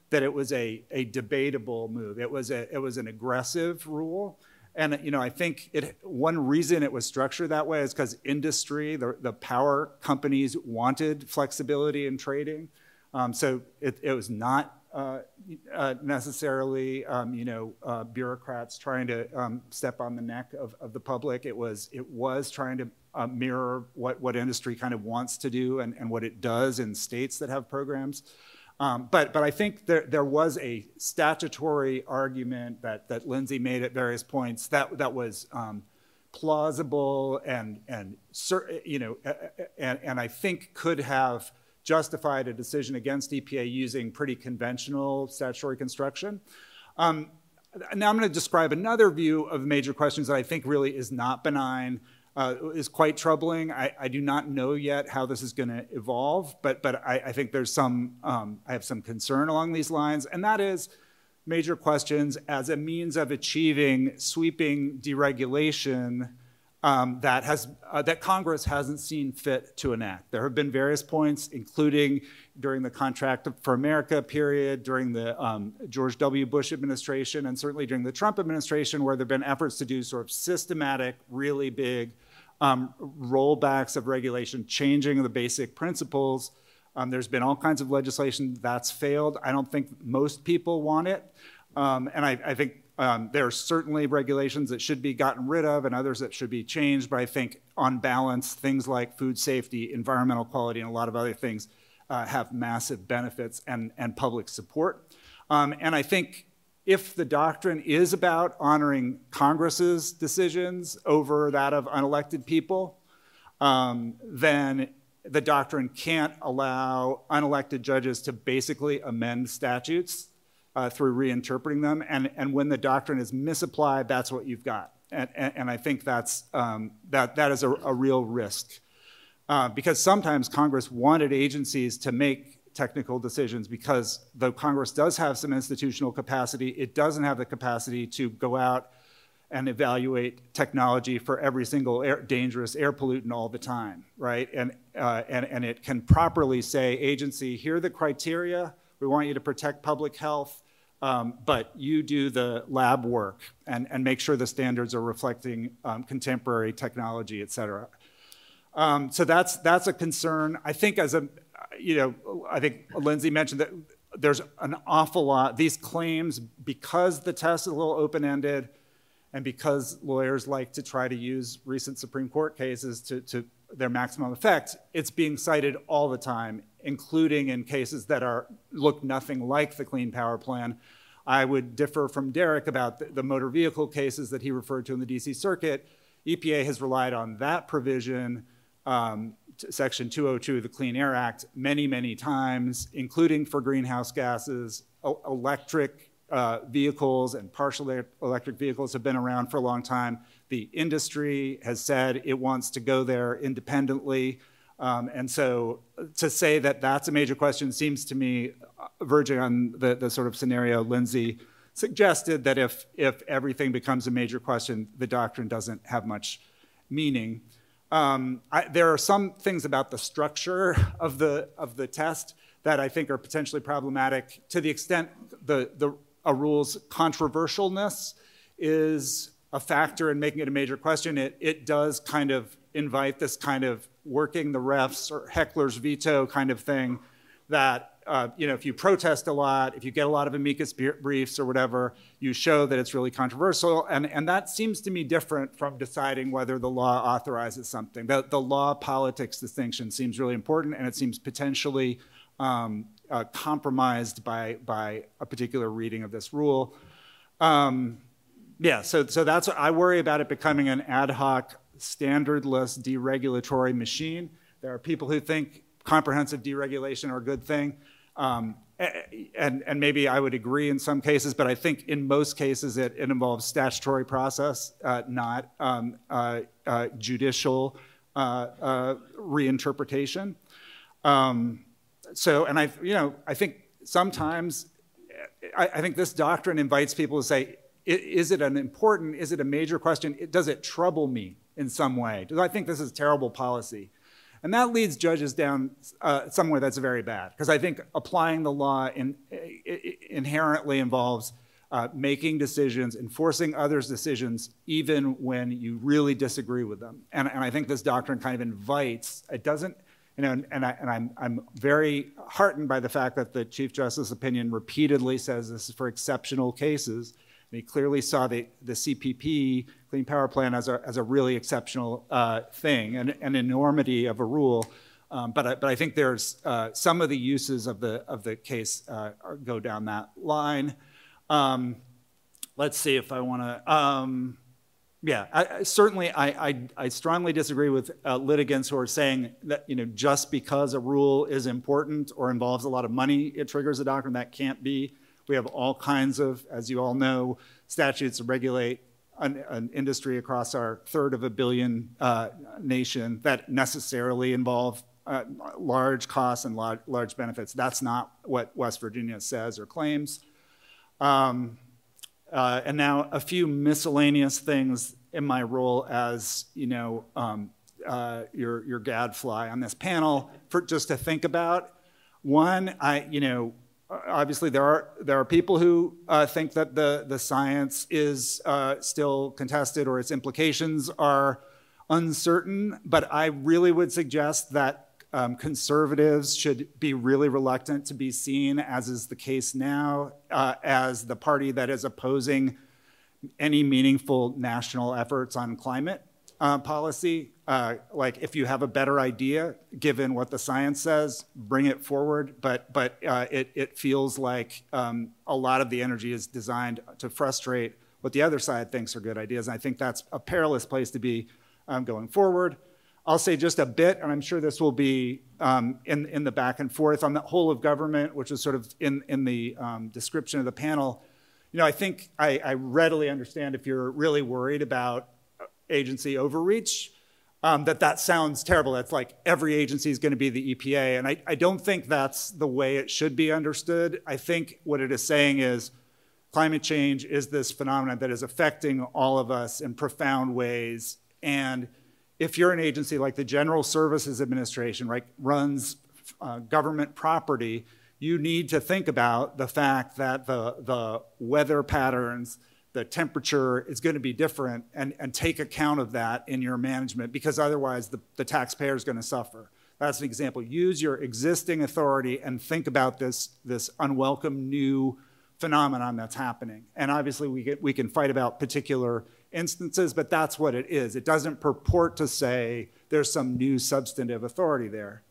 that it was a debatable move. It was an aggressive rule. And I think one reason it was structured that way is because industry, the power companies wanted flexibility in trading. So it was not necessarily bureaucrats trying to step on the neck of the public. It was trying to mirror what industry kind of wants to do and what it does in states that have programs. But I think there was a statutory argument that Lindsay made at various points that was plausible and I think could have justified a decision against EPA using pretty conventional statutory construction. Now I'm going to describe another view of major questions that I think really is not benign, is quite troubling. I do not know yet how this is going to evolve, but I think there's I have some concern along these lines, and that is major questions as a means of achieving sweeping deregulation that Congress hasn't seen fit to enact. There have been various points, including during the Contract for America period, during the George W. Bush administration, and certainly during the Trump administration, where there have been efforts to do sort of systematic, really big rollbacks of regulation, changing the basic principles. There's been all kinds of legislation that's failed. I don't think most people want it. And I think there are certainly regulations that should be gotten rid of and others that should be changed, but I think on balance, things like food safety, environmental quality, and a lot of other things have massive benefits and public support. And I think if the doctrine is about honoring Congress's decisions over that of unelected people, then the doctrine can't allow unelected judges to basically amend statutes through reinterpreting them, and when the doctrine is misapplied, that's what you've got, and I think that is a real risk, because sometimes Congress wanted agencies to make technical decisions because though Congress does have some institutional capacity, it doesn't have the capacity to go out and evaluate technology for every single dangerous air pollutant all the time, right? And it can properly say, agency, here are the criteria. We want you to protect public health. But you do the lab work and make sure the standards are reflecting contemporary technology, et cetera. So that's a concern. I think I think Lindsay mentioned that there's an awful lot, these claims, because the test is a little open-ended and because lawyers like to try to use recent Supreme Court cases to their maximum effect, it's being cited all the time, including in cases that look nothing like the Clean Power Plan. I would differ from Derek about the motor vehicle cases that he referred to in the DC Circuit. EPA has relied on that provision, Section 202 of the Clean Air Act, many, many times, including for greenhouse gases. Electric vehicles and partial electric vehicles have been around for a long time. The industry has said it wants to go there independently. And so to say that that's a major question seems to me verging on the sort of scenario Lindsay suggested, that if everything becomes a major question, the doctrine doesn't have much meaning. There are some things about the structure of the test that I think are potentially problematic to the extent a rule's controversialness is a factor in making it a major question. It does kind of invite this kind of working the refs or heckler's veto kind of thing that, if you protest a lot, if you get a lot of amicus briefs or whatever, you show that it's really controversial. And that seems to me different from deciding whether the law authorizes something. The law-politics distinction seems really important, and it seems potentially compromised by a particular reading of this rule. So that's what I worry about, it becoming an ad hoc, standardless, deregulatory machine. There are people who think comprehensive deregulation are a good thing. And maybe I would agree in some cases, but I think in most cases it involves statutory process, not judicial reinterpretation. I think sometimes, I think this doctrine invites people to say, is it a major question? Does it trouble me in some way? Do I think this is terrible policy? And that leads judges down somewhere that's very bad, because I think applying the law inherently involves making decisions, enforcing others' decisions, even when you really disagree with them. And I think this doctrine kind of invites, it doesn't, you know, and I'm very heartened by the fact that the Chief Justice opinion repeatedly says this is for exceptional cases. And he clearly saw the CPP, Clean Power Plan, as a really exceptional thing, an enormity of a rule. But I think there's some of the uses of the case go down that line. Let's see if I want to. Yeah, certainly I strongly disagree with litigants who are saying that, you know, just because a rule is important or involves a lot of money, it triggers a doctrine. That can't be. We have all kinds of, as you all know, statutes to regulate an industry across our third of a billion nation that necessarily involve large costs and large benefits. That's not what West Virginia says or claims. And now a few miscellaneous things in my role as, you know, your gadfly on this panel for just to think about. One, obviously there are people who think that the science is still contested or its implications are uncertain, but I really would suggest that conservatives should be really reluctant to be seen, as is the case now, as the party that is opposing any meaningful national efforts on climate policy. Like, if you have a better idea, given what the science says, bring it forward. But it feels like a lot of the energy is designed to frustrate what the other side thinks are good ideas. And I think that's a perilous place to be going forward. I'll say just a bit, and I'm sure this will be in the back and forth on the whole of government, which is sort of in the description of the panel. You know, I think I readily understand if you're really worried about agency overreach, that sounds terrible. That's like every agency is going to be the EPA, and I don't think that's the way it should be understood. I think what it is saying is climate change is this phenomenon that is affecting all of us in profound ways, and if you're an agency like the General Services Administration, right, runs government property, you need to think about the fact that the weather patterns, the temperature is going to be different, and take account of that in your management, because otherwise the taxpayer is going to suffer. That's an example. Use your existing authority and think about this unwelcome new phenomenon that's happening. And obviously we can fight about particular instances, but that's what it is. It doesn't purport to say there's some new substantive authority there.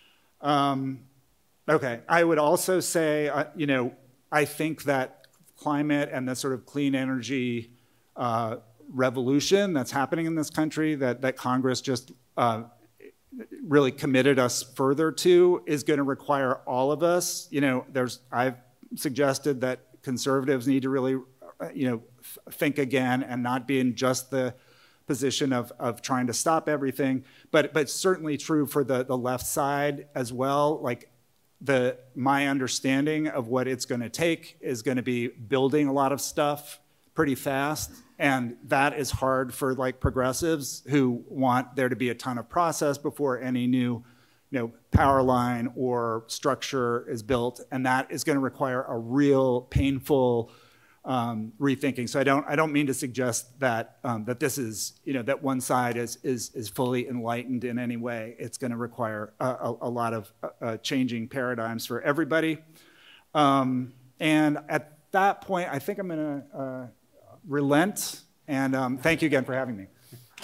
Okay, I would also say, I think that climate and the sort of clean energy revolution that's happening in this country that Congress just really committed us further to is going to require all of us. I've suggested that conservatives need to really, think again and not be in just the position of trying to stop everything, but certainly true for the left side as well. Like, my understanding of what it's going to take is going to be building a lot of stuff pretty fast, and that is hard for like progressives who want there to be a ton of process before any new power line or structure is built, and that is going to require a real painful rethinking. So I don't mean to suggest that that this is that one side is fully enlightened in any way. It's going to require a lot of changing paradigms for everybody. And at that point, I think I'm going to relent. And thank you again for having me.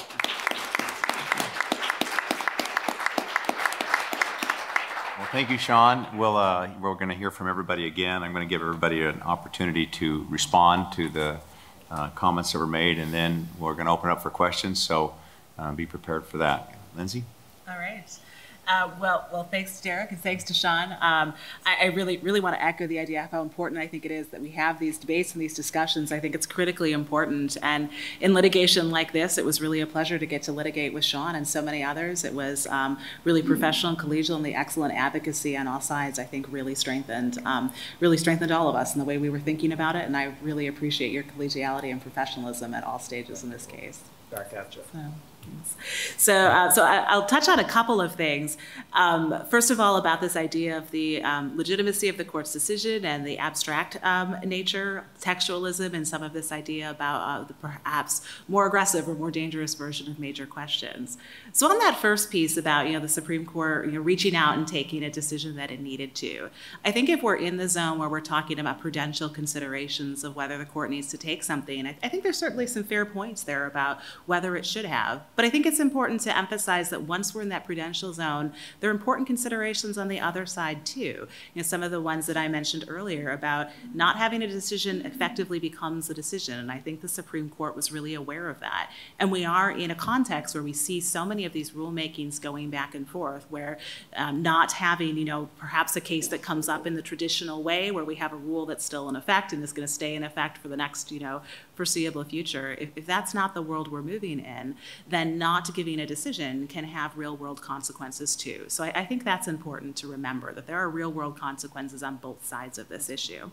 Thank you, Sean. We're going to hear from everybody again. I'm going to give everybody an opportunity to respond to the comments that were made, and then we're going to open up for questions, so be prepared for that. Lindsay? All right. Well, thanks to Derek and thanks to Sean. I really want to echo the idea of how important I think it is that we have these debates and these discussions. I think it's critically important. And in litigation like this, it was really a pleasure to get to litigate with Sean and so many others. It was really professional and collegial, and the excellent advocacy on all sides, I think, really strengthened all of us in the way we were thinking about it. And I really appreciate your collegiality and professionalism at all stages in this case. Back at you. So. I'll touch on a couple of things. First of all, about this idea of the legitimacy of the court's decision and the abstract nature, textualism, and some of this idea about the perhaps more aggressive or more dangerous version of major questions. So on that first piece about the Supreme Court reaching out and taking a decision that it needed to, I think if we're in the zone where we're talking about prudential considerations of whether the court needs to take something, I think there's certainly some fair points there about whether it should have. But I think it's important to emphasize that once we're in that prudential zone, there are important considerations on the other side too. Some of the ones that I mentioned earlier about not having a decision effectively becomes a decision, and I think the Supreme Court was really aware of that. And we are in a context where we see so many of these rulemakings going back and forth, where not having, perhaps a case that comes up in the traditional way, where we have a rule that's still in effect and is going to stay in effect for the next, foreseeable future. If that's not the world we're moving in, then not giving a decision can have real-world consequences too. So I think that's important to remember, that there are real-world consequences on both sides of this issue.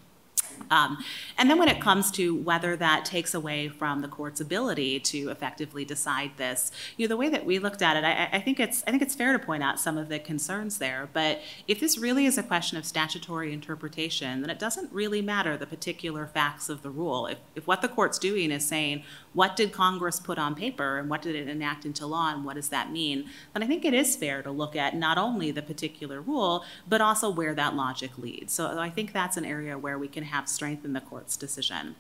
And then when it comes to whether that takes away from the court's ability to effectively decide this, the way that we looked at it, I think it's fair to point out some of the concerns there. But if this really is a question of statutory interpretation, then it doesn't really matter the particular facts of the rule. If what the court's doing is saying, what did Congress put on paper and what did it enact into law and what does that mean, then I think it is fair to look at not only the particular rule, but also where that logic leads. So I think that's an area where we can have strength in the court's decision.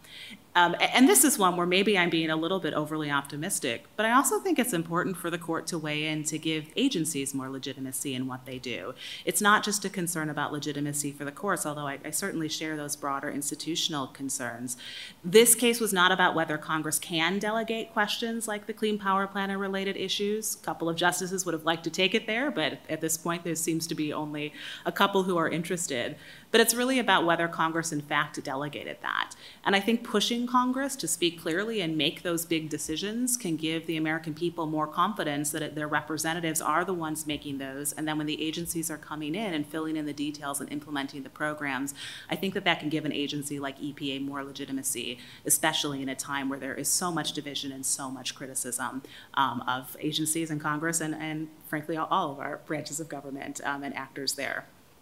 And this is one where maybe I'm being a little bit overly optimistic, but I also think it's important for the court to weigh in to give agencies more legitimacy in what they do. It's not just a concern about legitimacy for the courts, although I certainly share those broader institutional concerns. This case was not about whether Congress can delegate questions like the Clean Power Plan and related issues. A couple of justices would have liked to take it there, but at this point there seems to be only a couple who are interested. But it's really about whether Congress in fact delegated that. And I think pushing Congress to speak clearly and make those big decisions can give the American people more confidence that their representatives are the ones making those. And then when the agencies are coming in and filling in the details and implementing the programs, I think that can give an agency like EPA more legitimacy, especially in a time where there is so much division and so much criticism of agencies and Congress and frankly, all of our branches of government and actors there.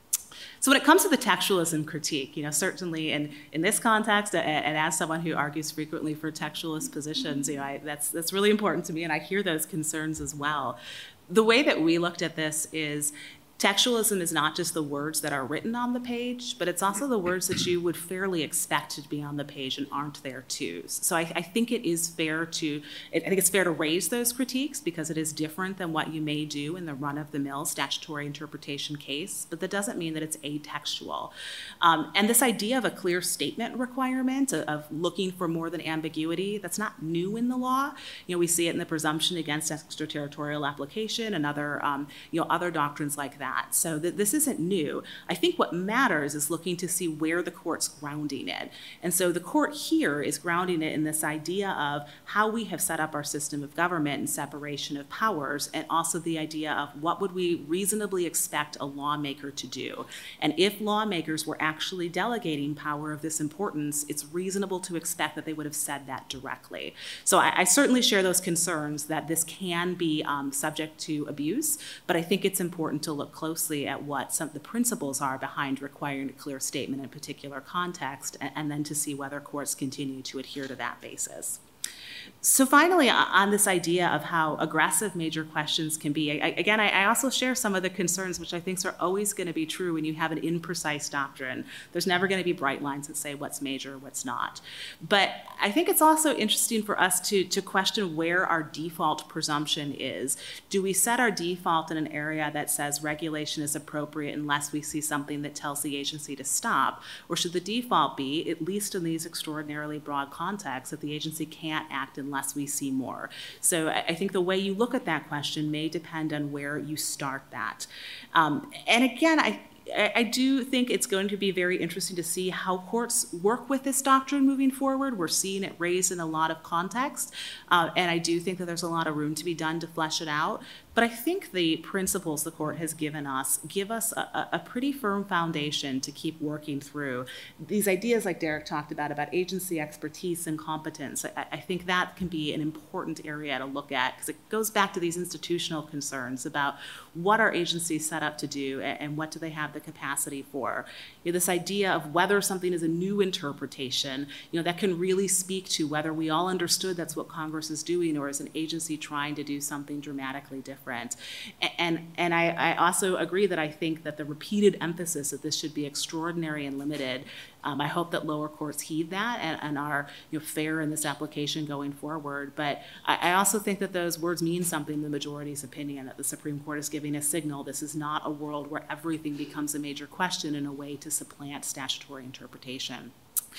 So when it comes to the textualism critique, certainly in this context, and as someone who argues frequently for textualist positions, that's really important to me, and I hear those concerns as well. The way that we looked at this is textualism is not just the words that are written on the page, but it's also the words that you would fairly expect to be on the page and aren't there too. So I think it is fair to, I think it's fair to raise those critiques because it is different than what you may do in the run-of-the-mill statutory interpretation case, but that doesn't mean that it's atextual. And this idea of a clear statement requirement, of looking for more than ambiguity, that's not new in the law. We see it in the presumption against extraterritorial application and other, other doctrines like that. So this isn't new. I think what matters is looking to see where the court's grounding it. And so the court here is grounding it in this idea of how we have set up our system of government and separation of powers, and also the idea of what would we reasonably expect a lawmaker to do. And if lawmakers were actually delegating power of this importance, it's reasonable to expect that they would have said that directly. So I certainly share those concerns that this can be subject to abuse, but I think it's important to look closely at what some of the principles are behind requiring a clear statement in a particular context, and then to see whether courts continue to adhere to that basis. So finally, on this idea of how aggressive major questions can be, I also share some of the concerns which I think are always going to be true when you have an imprecise doctrine. There's never going to be bright lines that say what's major, what's not. But I think it's also interesting for us to question where our default presumption is. Do we set our default in an area that says regulation is appropriate unless we see something that tells the agency to stop? Or should the default be, at least in these extraordinarily broad contexts, that the agency can't act unless we see more? So I think the way you look at that question may depend on where you start that. And again, I do think it's going to be very interesting to see how courts work with this doctrine moving forward. We're seeing it raised in a lot of context, and I do think that there's a lot of room to be done to flesh it out. But I think the principles the court has given us give us a pretty firm foundation to keep working through. These ideas like Derek talked about agency expertise and competence, I think that can be an important area to look at, because it goes back to these institutional concerns about what are agencies set up to do and what do they have the capacity for. This idea of whether something is a new interpretation, that can really speak to whether we all understood that's what Congress is doing, or is an agency trying to do something dramatically different. And I also agree that I think that the repeated emphasis that this should be extraordinary and limited, I hope that lower courts heed that and are fair in this application going forward. But I also think that those words mean something in the majority's opinion, that the Supreme Court is giving a signal this is not a world where everything becomes a major question in a way to supplant statutory interpretation.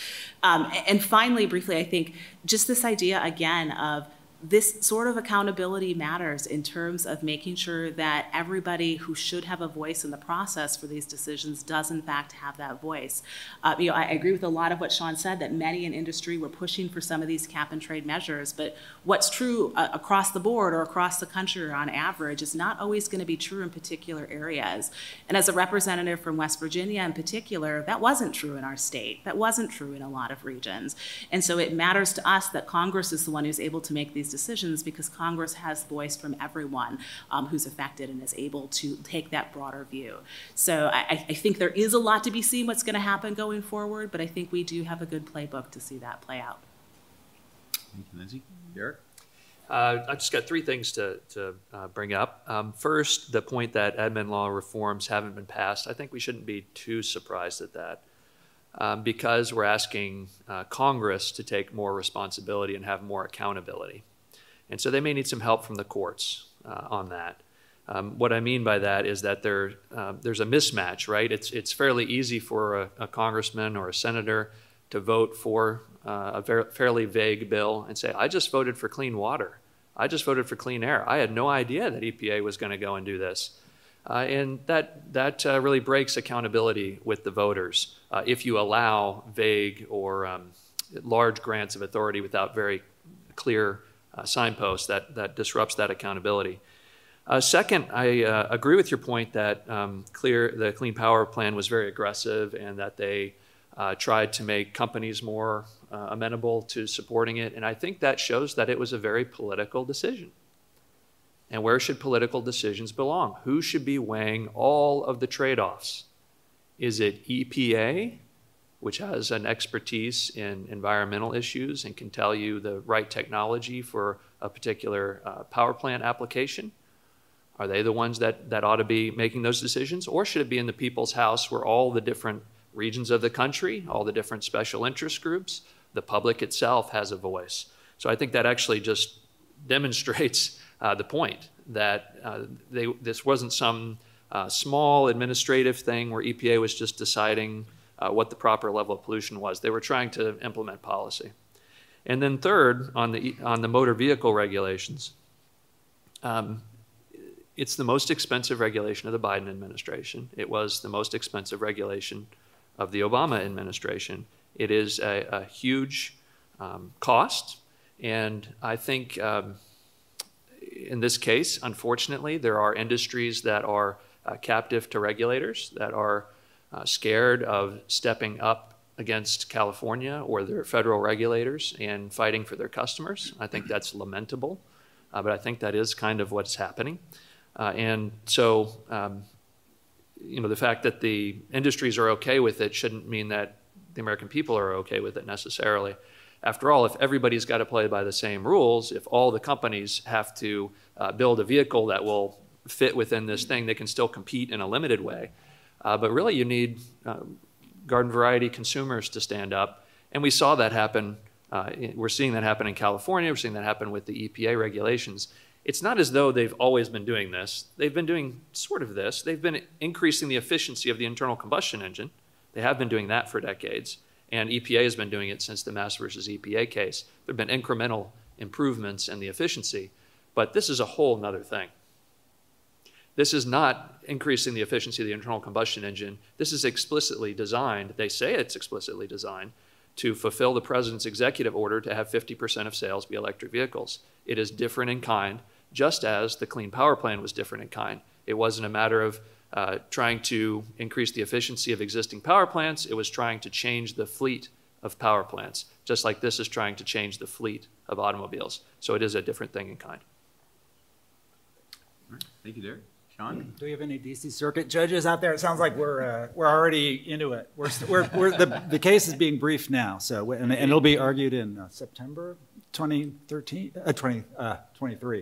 And finally, briefly, I think just this idea again of this sort of accountability matters in terms of making sure that everybody who should have a voice in the process for these decisions does in fact have that voice. I agree with a lot of what Sean said, that many in industry were pushing for some of these cap and trade measures, but what's true across the board or across the country or on average is not always going to be true in particular areas. And as a representative from West Virginia in particular, that wasn't true in our state. That wasn't true in a lot of regions. And so it matters to us that Congress is the one who's able to make these decisions, because Congress has voice from everyone who's affected and is able to take that broader view. So I think there is a lot to be seen what's going to happen going forward, but I think we do have a good playbook to see that play out. Thank you, Lindsay. Derek? I just got three things to bring up. First, the point that admin law reforms haven't been passed. I think we shouldn't be too surprised at that. Because we're asking Congress to take more responsibility and have more accountability. And so they may need some help from the courts on that. What I mean by that is that there's a mismatch, right? It's fairly easy for a congressman or a senator to vote for a fairly vague bill and say, I just voted for clean water. I just voted for clean air. I had no idea that EPA was going to go and do this. And that really breaks accountability with the voters if you allow vague or large grants of authority without very clear signposts. That disrupts that accountability. Second, I agree with your point that the Clean Power Plan was very aggressive and that they tried to make companies more amenable to supporting it. And I think that shows that it was a very political decision. And where should political decisions belong? Who should be weighing all of the trade-offs? Is it EPA, which has an expertise in environmental issues and can tell you the right technology for a particular power plant application? Are they the ones that ought to be making those decisions? Or should it be in the people's house, where all the different regions of the country, all the different special interest groups, the public itself has a voice? So I think that actually just demonstrates the point that this wasn't some small administrative thing where EPA was just deciding what the proper level of pollution was. They were trying to implement policy. And then third, on the motor vehicle regulations, it's the most expensive regulation of the Biden administration. It was the most expensive regulation of the Obama administration. It is a huge cost, and I think in this case, unfortunately, there are industries that are captive to regulators, that are scared of stepping up against California or their federal regulators and fighting for their customers. I think that's lamentable, but I think that is kind of what's happening. And so, the fact that the industries are okay with it shouldn't mean that the American people are okay with it necessarily. After all, if everybody's got to play by the same rules, if all the companies have to build a vehicle that will fit within this thing, they can still compete in a limited way. But really, you need garden variety consumers to stand up. And we saw that happen. We're seeing that happen in California. We're seeing that happen with the EPA regulations. It's not as though they've always been doing this. They've been doing sort of this. They've been increasing the efficiency of the internal combustion engine. They have been doing that for decades. And EPA has been doing it since the Mass versus EPA case. There have been incremental improvements in the efficiency, but this is a whole nother thing. This is not increasing the efficiency of the internal combustion engine. This is explicitly designed, they say it's explicitly designed, to fulfill the president's executive order to have 50% of sales be electric vehicles. It is different in kind. just as the Clean Power Plan was different in kind. It wasn't a matter of trying to increase the efficiency of existing power plants. It was trying to change the fleet of power plants, just like this is trying to change the fleet of automobiles. So it is a different thing in kind. All right. Thank you, Derek. Sean? Do we have any DC Circuit judges out there? It sounds like we're already into it. The case is being briefed now, so and it'll be argued in September 2023.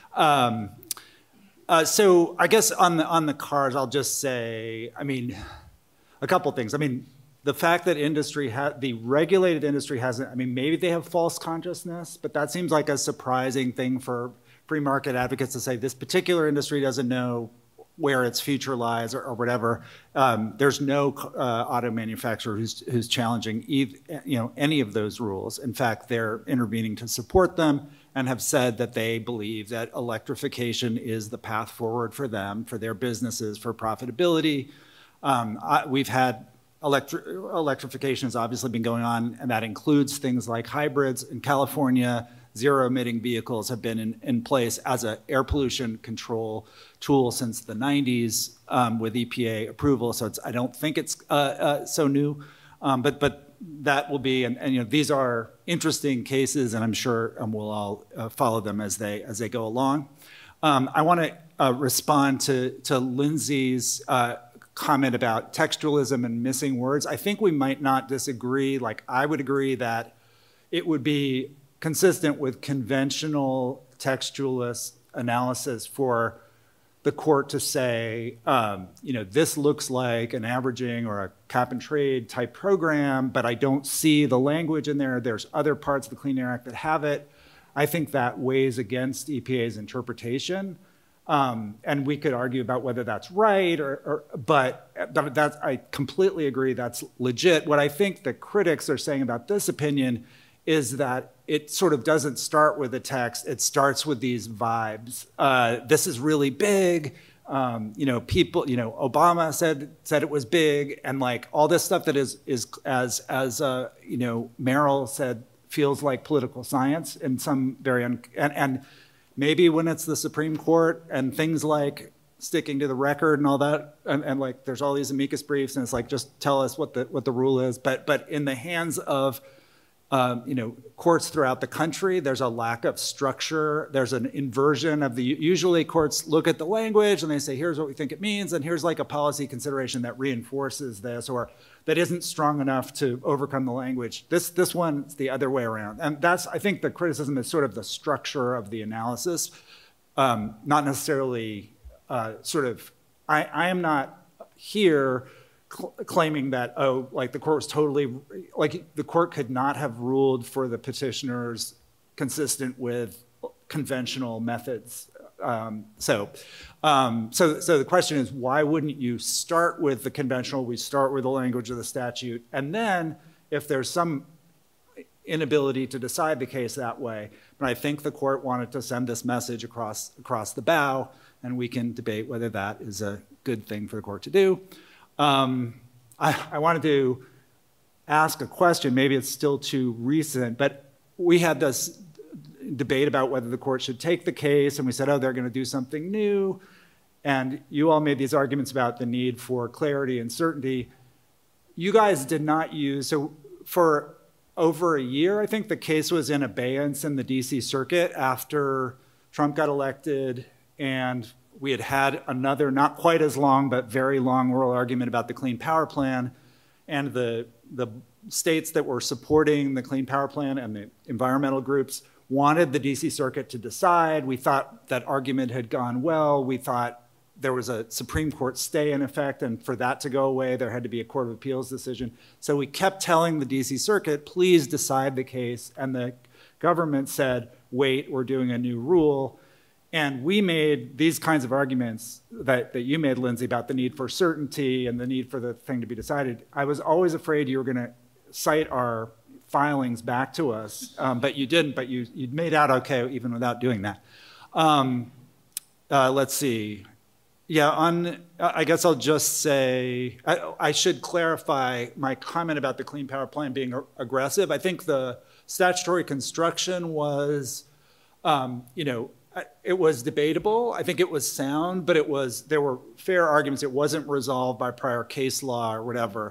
So I guess on the cars, I'll just say, I mean, a couple things. I mean, the fact that the regulated industry hasn't, I mean, maybe they have false consciousness, but that seems like a surprising thing for free market advocates to say this particular industry doesn't know where its future lies or whatever. There's no auto manufacturer who's challenging any of those rules. In fact, they're intervening to support them and have said that they believe that electrification is the path forward for them, for their businesses, for profitability. We've had electrification has obviously been going on, and that includes things like hybrids. In California, zero-emitting vehicles have been in place as an air pollution control tool since the 90s with EPA approval. So I don't think it's so new, but that will be, and these are interesting cases, and I'm sure we'll all follow them as they go along. I want to respond to Lindsay's comment about textualism and missing words. I think we might not disagree. Like, I would agree that it would be consistent with conventional textualist analysis for the court to say, this looks like an averaging or a cap and trade type program, but I don't see the language in there. There's other parts of the Clean Air Act that have it. I think that weighs against EPA's interpretation. And we could argue about whether that's right, but that's, I completely agree that's legit. What I think the critics are saying about this opinion is that it sort of doesn't start with the text. It starts with these vibes. This is really big. People, Obama said it was big, and like all this stuff that is as Merrill said, feels like political science in some very and maybe when it's the Supreme Court and things like sticking to the record and all that, and like there's all these amicus briefs, and it's like just tell us what the rule is. But in the hands of courts throughout the country, there's a lack of structure. There's an inversion of usually courts look at the language and they say, here's what we think it means, and here's like a policy consideration that reinforces this or that isn't strong enough to overcome the language. This one's the other way around. And I think the criticism is sort of the structure of the analysis, not necessarily I am not here claiming that, the court was totally, the court could not have ruled for the petitioners consistent with conventional methods. So the question is, why wouldn't you start with the conventional? We start with the language of the statute. And then if there's some inability to decide the case that way, but I think the court wanted to send this message across the bow, and we can debate whether that is a good thing for the court to do. I wanted to ask a question, maybe it's still too recent, but we had this debate about whether the court should take the case, and we said, they're going to do something new, and you all made these arguments about the need for clarity and certainty. You guys did not use, so for over a year, I think the case was in abeyance in the DC Circuit after Trump got elected, and we had another, not quite as long, but very long oral argument about the Clean Power Plan, and the states that were supporting the Clean Power Plan and the environmental groups wanted the DC Circuit to decide. We thought that argument had gone well. We thought there was a Supreme Court stay in effect, and for that to go away, there had to be a Court of Appeals decision. So we kept telling the DC Circuit, please decide the case, and the government said, wait, we're doing a new rule. And we made these kinds of arguments that you made, Lindsay, about the need for certainty and the need for the thing to be decided. I was always afraid you were going to cite our filings back to us, but you didn't, but you made out okay even without doing that. Let's see. Yeah, I guess I'll just say, I should clarify my comment about the Clean Power Plan being aggressive. I think the statutory construction was, it was debatable. I think it was sound, but there were fair arguments. It wasn't resolved by prior case law or whatever.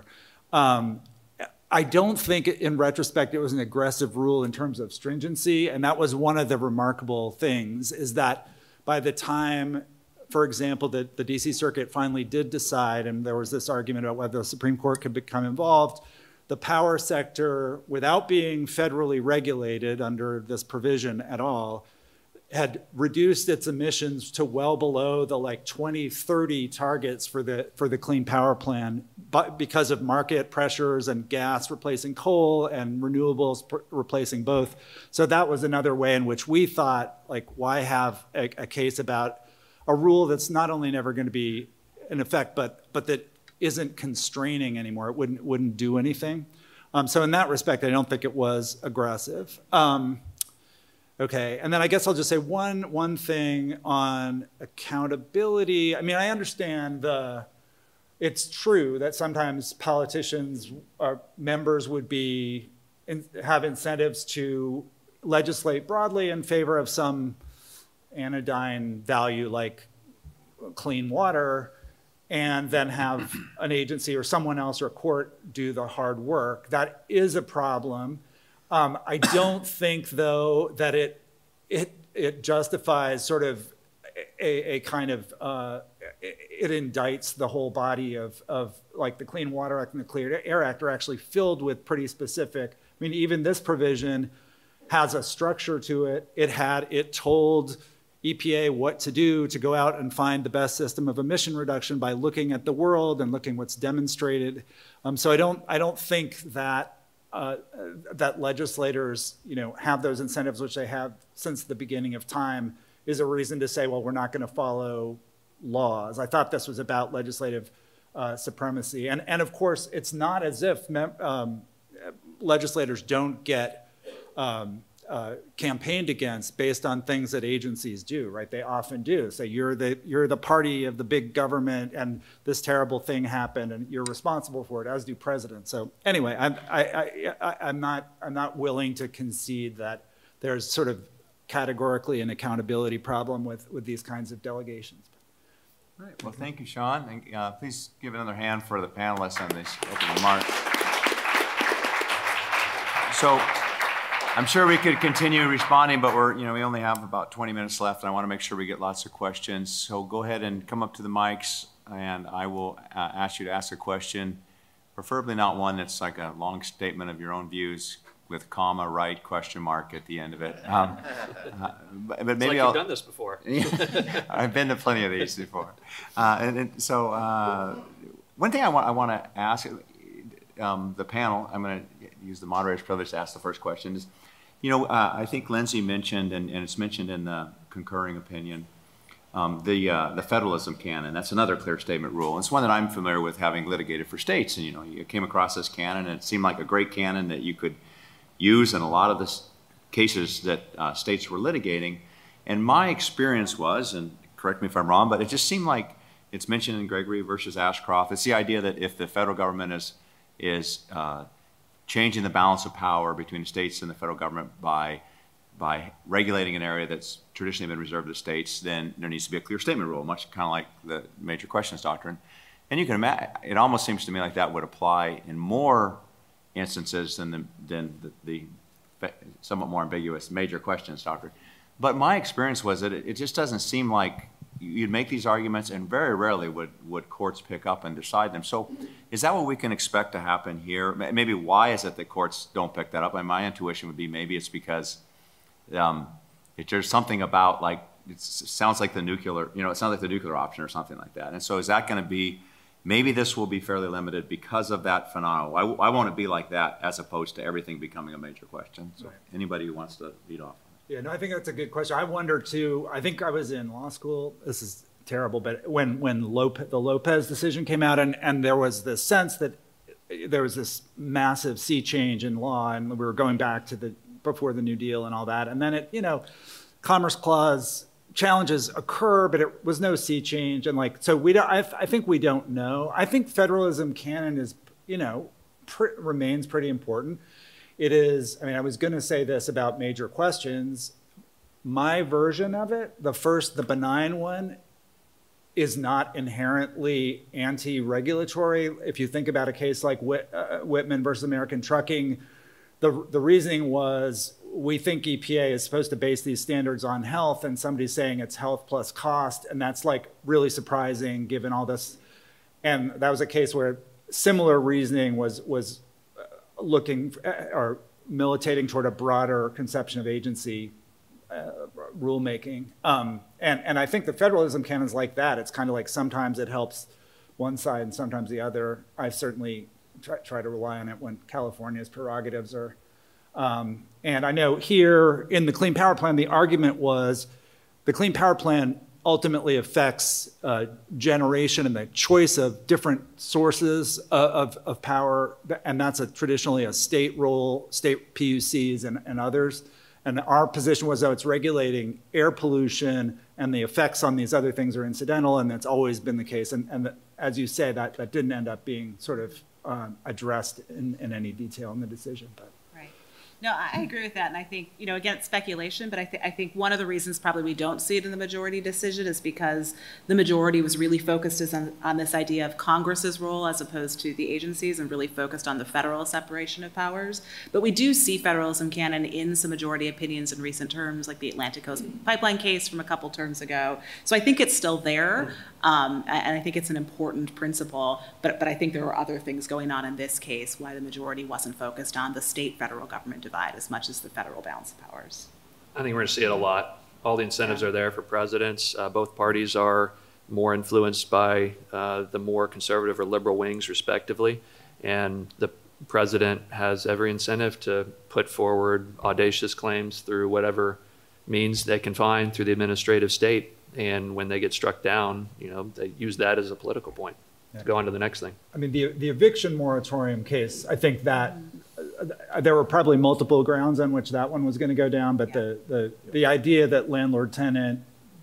I don't think, in retrospect, it was an aggressive rule in terms of stringency, and that was one of the remarkable things, is that by the time, for example, that the DC Circuit finally did decide, and there was this argument about whether the Supreme Court could become involved, the power sector, without being federally regulated under this provision at all, had reduced its emissions to well below the 2030 targets for the Clean Power Plan, but because of market pressures and gas replacing coal and renewables replacing both. So that was another way in which we thought, why have a case about a rule that's not only never going to be in effect, but that isn't constraining anymore. It wouldn't do anything. So in that respect, I don't think it was aggressive. Okay, and then I guess I'll just say one thing on accountability. I mean, I understand it's true that sometimes politicians or members would have incentives to legislate broadly in favor of some anodyne value like clean water, and then have an agency or someone else or a court do the hard work. That is a problem. I don't think, though, that it justifies sort of a kind of, it indicts the whole body of the Clean Water Act and the Clean Air Act are actually filled with pretty specific, I mean, even this provision has a structure to it. It told EPA what to do to go out and find the best system of emission reduction by looking at the world and looking what's demonstrated. So I don't think that that legislators, have those incentives, which they have since the beginning of time, is a reason to say, well, we're not going to follow laws. I thought this was about legislative supremacy. And of course, it's not as if legislators don't get campaigned against based on things that agencies do, right? They often do. Say, you're the party of the big government, and this terrible thing happened, and you're responsible for it, as do presidents. So anyway, I'm not willing to concede that there's sort of categorically an accountability problem with these kinds of delegations. All right. Well, thank you, Sean. And please give another hand for the panelists on this opening remarks. So I'm sure we could continue responding, but we only have about 20 minutes left, and I want to make sure we get lots of questions. So go ahead and come up to the mics, and I will ask you to ask a question, preferably not one that's like a long statement of your own views with comma, right, question mark at the end of it. But maybe it's like you've done this before. I've been to plenty of these before. So one thing I want to ask the panel, I'm going to use the moderator's privilege to ask the first question, is, I think Lindsay mentioned, and it's mentioned in the concurring opinion, the federalism canon. That's another clear statement rule. It's one that I'm familiar with, having litigated for states. And you came across this canon, and it seemed like a great canon that you could use in a lot of the cases that states were litigating. And my experience was, and correct me if I'm wrong, but it just seemed like it's mentioned in Gregory versus Ashcroft. It's the idea that if the federal government is changing the balance of power between the states and the federal government by regulating an area that's traditionally been reserved to states, then there needs to be a clear statement rule, much kind of like the major questions doctrine. And you can imagine, it almost seems to me like that would apply in more instances than the somewhat more ambiguous major questions doctrine. But my experience was that it just doesn't seem like you'd make these arguments, and very rarely would courts pick up and decide them. So is that what we can expect to happen here? Maybe why is it that courts don't pick that up? And my intuition would be maybe it's because there's something about, it sounds like the nuclear, it sounds like the nuclear option or something like that. And so is that going to be, maybe this will be fairly limited because of that phenomenon. I want to be like that as opposed to everything becoming a major question. So anybody who wants to lead off. Yeah, no, I think that's a good question. I wonder too, I think I was in law school, this is terrible, but when the Lopez decision came out, and there was this sense that there was this massive sea change in law, and we were going back to before the New Deal and all that. And then Commerce Clause challenges occur, but it was no sea change. And so I think we don't know. I think federalism canon is, remains pretty important. It is, I was going to say this about major questions. my version of it, the benign one, is not inherently anti-regulatory. If you think about a case like Whitman versus American Trucking, the reasoning was, we think EPA is supposed to base these standards on health, and somebody's saying it's health plus cost, and that's like really surprising given all this. And that was a case where similar reasoning was looking or militating toward a broader conception of agency rulemaking. And I think the federalism canon's like that. It's kind of like sometimes it helps one side and sometimes the other. I certainly try to rely on it when California's prerogatives are. And I know here in the Clean Power Plan, the argument was the Clean Power Plan ultimately affects generation and the choice of different sources of power, and that's traditionally a state role, state PUCs and others. And our position was, though, it's regulating air pollution, and the effects on these other things are incidental, and that's always been the case. And as you say, that didn't end up being sort of addressed in any detail in the decision. But. Right. No, I agree with that. And I think, again, it's speculation, but I think one of the reasons probably we don't see it in the majority decision is because the majority was really focused on this idea of Congress's role as opposed to the agencies, and really focused on the federal separation of powers. But we do see federalism canon in some majority opinions in recent terms, like the Atlantic Coast Pipeline case from a couple terms ago. So I think it's still there. And I think it's an important principle, but I think there were other things going on in this case why the majority wasn't focused on the state-federal government divide as much as the federal balance of powers. I think we're going to see it a lot. All the incentives are there for presidents. Both parties are more influenced by the more conservative or liberal wings, respectively. And the president has every incentive to put forward audacious claims through whatever means they can find through the administrative state. And when they get struck down, they use that as a political point to go on to the next thing. I mean, the eviction moratorium case, I think that there were probably multiple grounds on which that one was going to go down, but the idea that landlord-tenant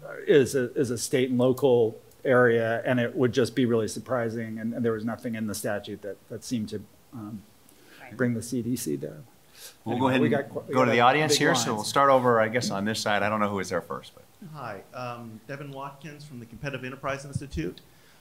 is a state and local area, and it would just be really surprising, and there was nothing in the statute that seemed to bring the CDC there. We'll go ahead and go to the audience here, so we'll start over, I guess, on this side. I don't know who was there first, but. Hi, Devin Watkins from the Competitive Enterprise Institute.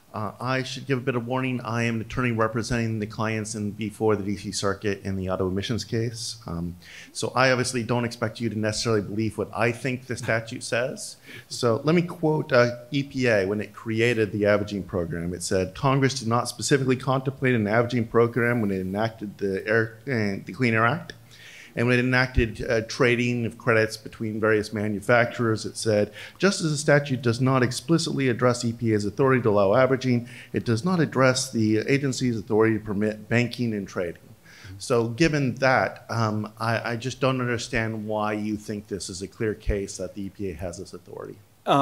I should give a bit of warning. I am an attorney representing the clients before the DC Circuit in the auto emissions case. So I obviously don't expect you to necessarily believe what I think the statute says. So let me quote EPA when it created the averaging program. It said, Congress did not specifically contemplate an averaging program when it enacted the Clean Air Act. And when it enacted trading of credits between various manufacturers, it said, just as the statute does not explicitly address EPA's authority to allow averaging, it does not address the agency's authority to permit banking and trading. So given that, I just don't understand why you think this is a clear case that the EPA has this authority.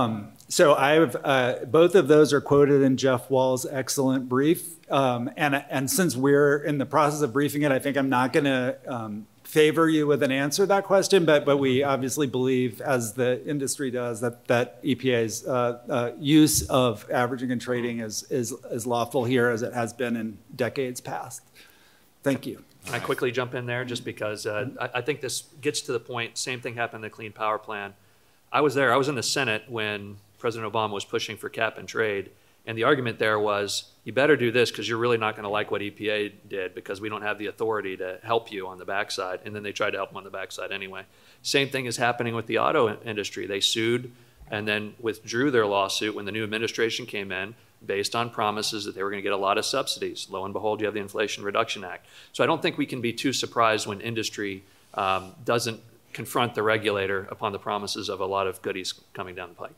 So I've both of those are quoted in Jeff Wall's excellent brief. And since we're in the process of briefing it, I think I'm not going to favor you with an answer to that question, but we obviously believe, as the industry does, that EPA's use of averaging and trading is lawful here, as it has been in decades past. Thank you. Can I quickly jump in there, just because I think this gets to the point. Same thing happened in the Clean Power Plan. I was there. I was in the Senate when President Obama was pushing for cap and trade. And the argument there was, you better do this because you're really not going to like what EPA did, because we don't have the authority to help you on the backside. And then they tried to help them on the backside anyway. Same thing is happening with the auto industry. They sued and then withdrew their lawsuit when the new administration came in, based on promises that they were going to get a lot of subsidies. Lo and behold, you have the Inflation Reduction Act. So I don't think we can be too surprised when industry doesn't confront the regulator upon the promises of a lot of goodies coming down the pike.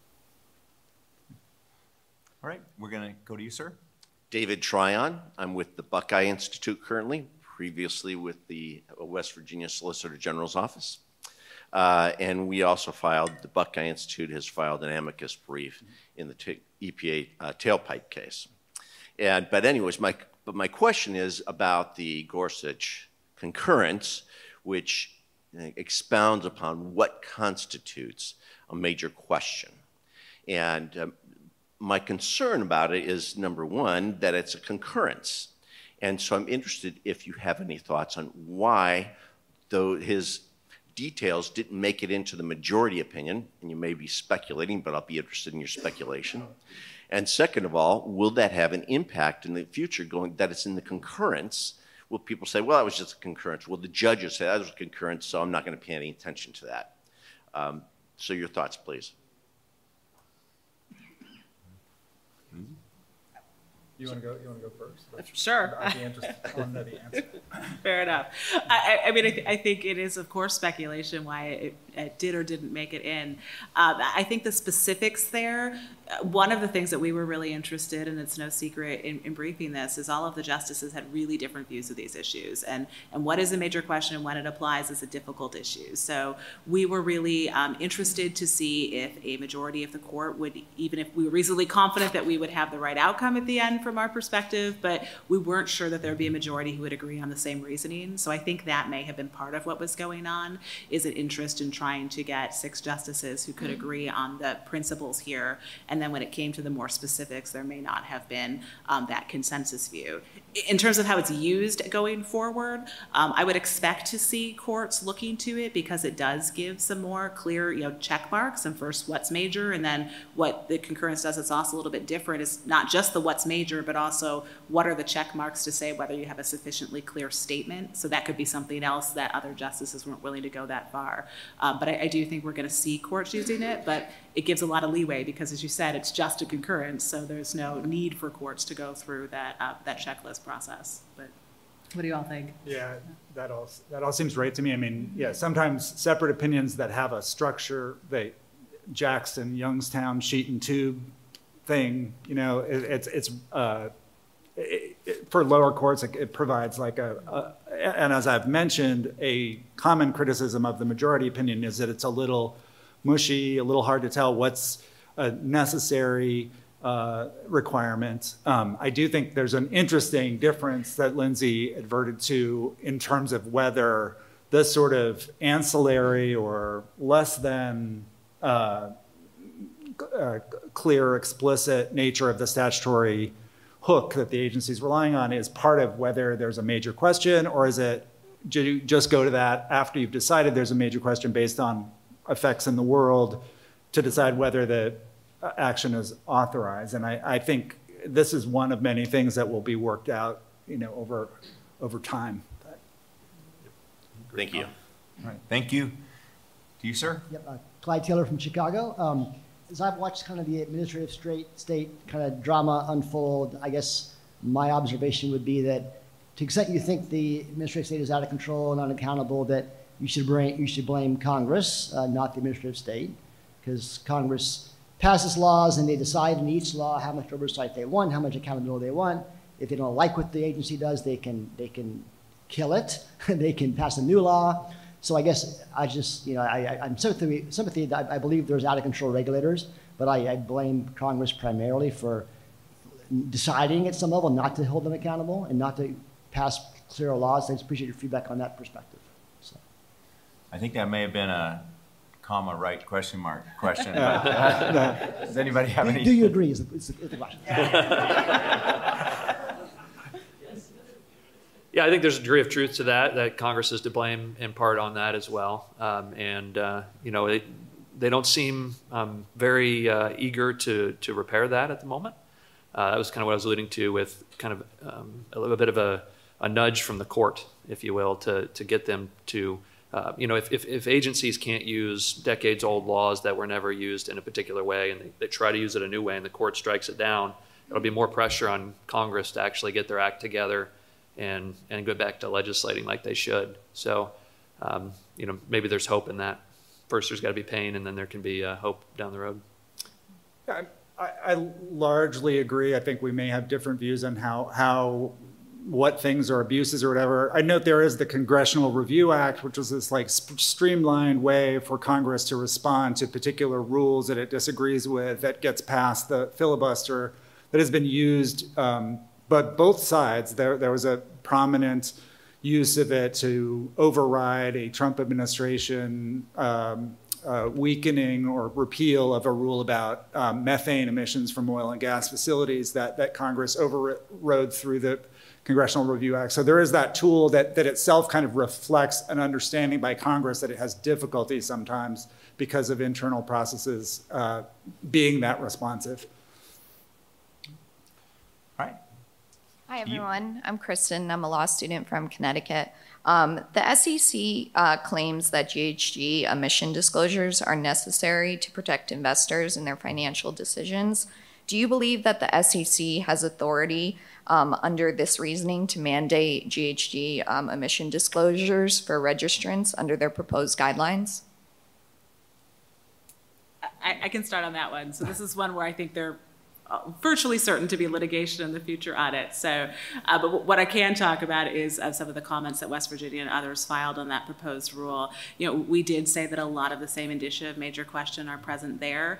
All right, we're going to go to you, sir. David Tryon. I'm with the Buckeye Institute currently, previously with the West Virginia Solicitor General's Office. And we also filed, the Buckeye Institute has filed an amicus brief in the EPA tailpipe case. But anyways, my question is about the Gorsuch concurrence, which expounds upon what constitutes a major question. And my concern about it is, number one, that it's a concurrence. And so I'm interested if you have any thoughts on why, though his details didn't make it into the majority opinion, and you may be speculating, but I'll be interested in your speculation. And second of all, will that have an impact in the future going that it's in the concurrence? Will people say, well, that was just a concurrence? Will the judges say that was a concurrence, so I'm not going to pay any attention to that? So your thoughts, please. You want to go first? Sure. I'd be interested on the answer. Fair enough. I think it is, of course, speculation why it did or didn't make it in. I think the specifics there, one of the things that we were really interested in, it's no secret in briefing this, is all of the justices had really different views of these issues. And what is a major question and when it applies is a difficult issue. So we were really interested to see if a majority of the court would, even if we were reasonably confident that we would have the right outcome at the end from our perspective, but we weren't sure that there would be a majority who would agree on the same reasoning. So I think that may have been part of what was going on, is an interest in trying to get 6 justices who could agree on the principles here. And then when it came to the more specifics, there may not have been that consensus view. In terms of how it's used going forward, I would expect to see courts looking to it because it does give some more clear, check marks. And first, what's major, and then what the concurrence does, it's also a little bit different. It's not just the what's major, but also what are the check marks to say whether you have a sufficiently clear statement. So that could be something else that other justices weren't willing to go that far. But I do think we're going to see courts using it, but it gives a lot of leeway because, as you said, it's just a concurrence, so there's no need for courts to go through that checklist process. But what do you all think? Yeah, that all seems right to me. I mean, yeah, sometimes separate opinions that have a structure, Jackson, Youngstown, sheet and tube thing, for lower courts, it provides like and as I've mentioned, a common criticism of the majority opinion is that it's a little mushy, a little hard to tell what's a necessary requirement. I do think there's an interesting difference that Lindsay adverted to in terms of whether this sort of ancillary or less than clear, explicit nature of the statutory hook that the agency is relying on is part of whether there's a major question, or is it just go to that after you've decided there's a major question based on effects in the world to decide whether the action is authorized. And I think this is one of many things that will be worked out, over time. Thank you. All right. Thank you. To you, sir? Yep, Clyde Taylor from Chicago. As I've watched kind of the administrative state kind of drama unfold, I guess my observation would be that to the extent you think the administrative state is out of control and unaccountable, that you should blame Congress, not the administrative state, because Congress passes laws and they decide in each law how much oversight they want, how much accountability they want. If they don't like what the agency does, they can kill it. They can pass a new law. So I guess I'm sympathy that I believe there's out of control regulators, but I blame Congress primarily for deciding at some level not to hold them accountable and not to pass clearer laws. I just appreciate your feedback on that perspective. So. I think that may have been a comma right question mark question. Does anybody have any? Do you agree is the question. Yeah, I think there's a degree of truth to that Congress is to blame in part on that as well. They don't seem very eager to repair that at the moment. That was kind of what I was alluding to with kind of a little bit of a nudge from the court, if you will, to get them to, if agencies can't use decades-old laws that were never used in a particular way and they try to use it a new way and the court strikes it down, it'll be more pressure on Congress to actually get their act together and go back to legislating like they should. So, maybe there's hope in that. First, there's got to be pain, and then there can be hope down the road. I largely agree. I think we may have different views on what things are abuses or whatever. I note there is the Congressional Review Act, which was this like streamlined way for Congress to respond to particular rules that it disagrees with that gets past the filibuster that has been used. But both sides, there was a prominent use of it to override a Trump administration weakening or repeal of a rule about methane emissions from oil and gas facilities that Congress overrode through the Congressional Review Act. So there is that tool that itself kind of reflects an understanding by Congress that it has difficulty sometimes because of internal processes being that responsive. All right. Hi, everyone. I'm Kristen. I'm a law student from Connecticut. The SEC claims that GHG emission disclosures are necessary to protect investors in their financial decisions. Do you believe that the SEC has authority under this reasoning to mandate GHG emission disclosures for registrants under their proposed guidelines? I can start on that one. So this is one where I think they're virtually certain to be litigation in the future on it. So, but what I can talk about is some of the comments that West Virginia and others filed on that proposed rule. You know, we did say that a lot of the same indicia of major question are present there.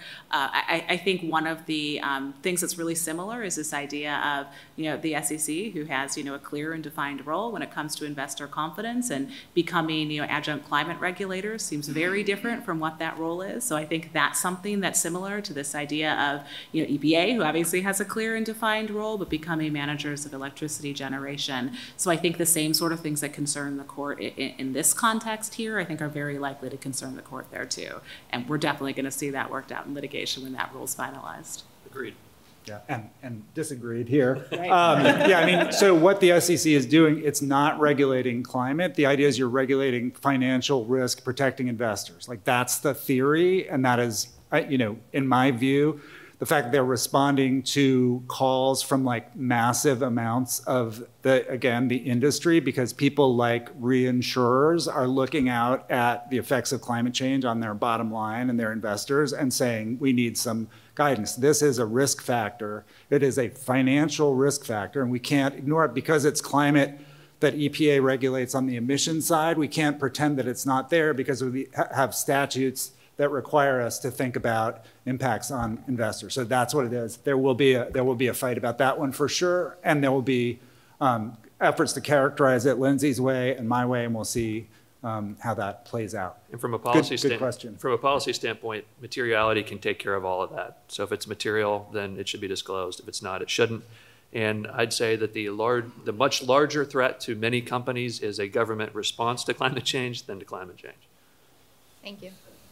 I think one of the things that's really similar is this idea of, you know, the SEC, who has, you know, a clear and defined role when it comes to investor confidence, and becoming, you know, adjunct climate regulators seems very different from what that role is. So I think that's something that's similar to this idea of, you know, EPA, who obviously has a clear and defined role, but becoming managers of electricity generation. So I think the same sort of things that concern the court in this context here, I think are very likely to concern the court there too. And we're definitely going to see that worked out in litigation when that rule's finalized. Agreed. Yeah, and disagreed here. Right. Yeah, I mean, so what the SEC is doing, it's not regulating climate. The idea is you're regulating financial risk, protecting investors. Like, that's the theory, and that is, you know, in my view, the fact that they're responding to calls from like massive amounts of the industry, because people like reinsurers are looking out at the effects of climate change on their bottom line and their investors and saying, we need some guidance. This is a risk factor. It is a financial risk factor, and we can't ignore it because it's climate that EPA regulates on the emission side. We can't pretend that it's not there because we have statutes that require us to think about impacts on investors. So that's what it is. There will be a fight about that one for sure, and there will be efforts to characterize it Lindsay's way and my way, and we'll see how that plays out. And from a policy good question. From a policy standpoint, materiality can take care of all of that. So if it's material, then it should be disclosed. If it's not, it shouldn't. And I'd say that the much larger threat to many companies is a government response to climate change than to climate change. Thank you.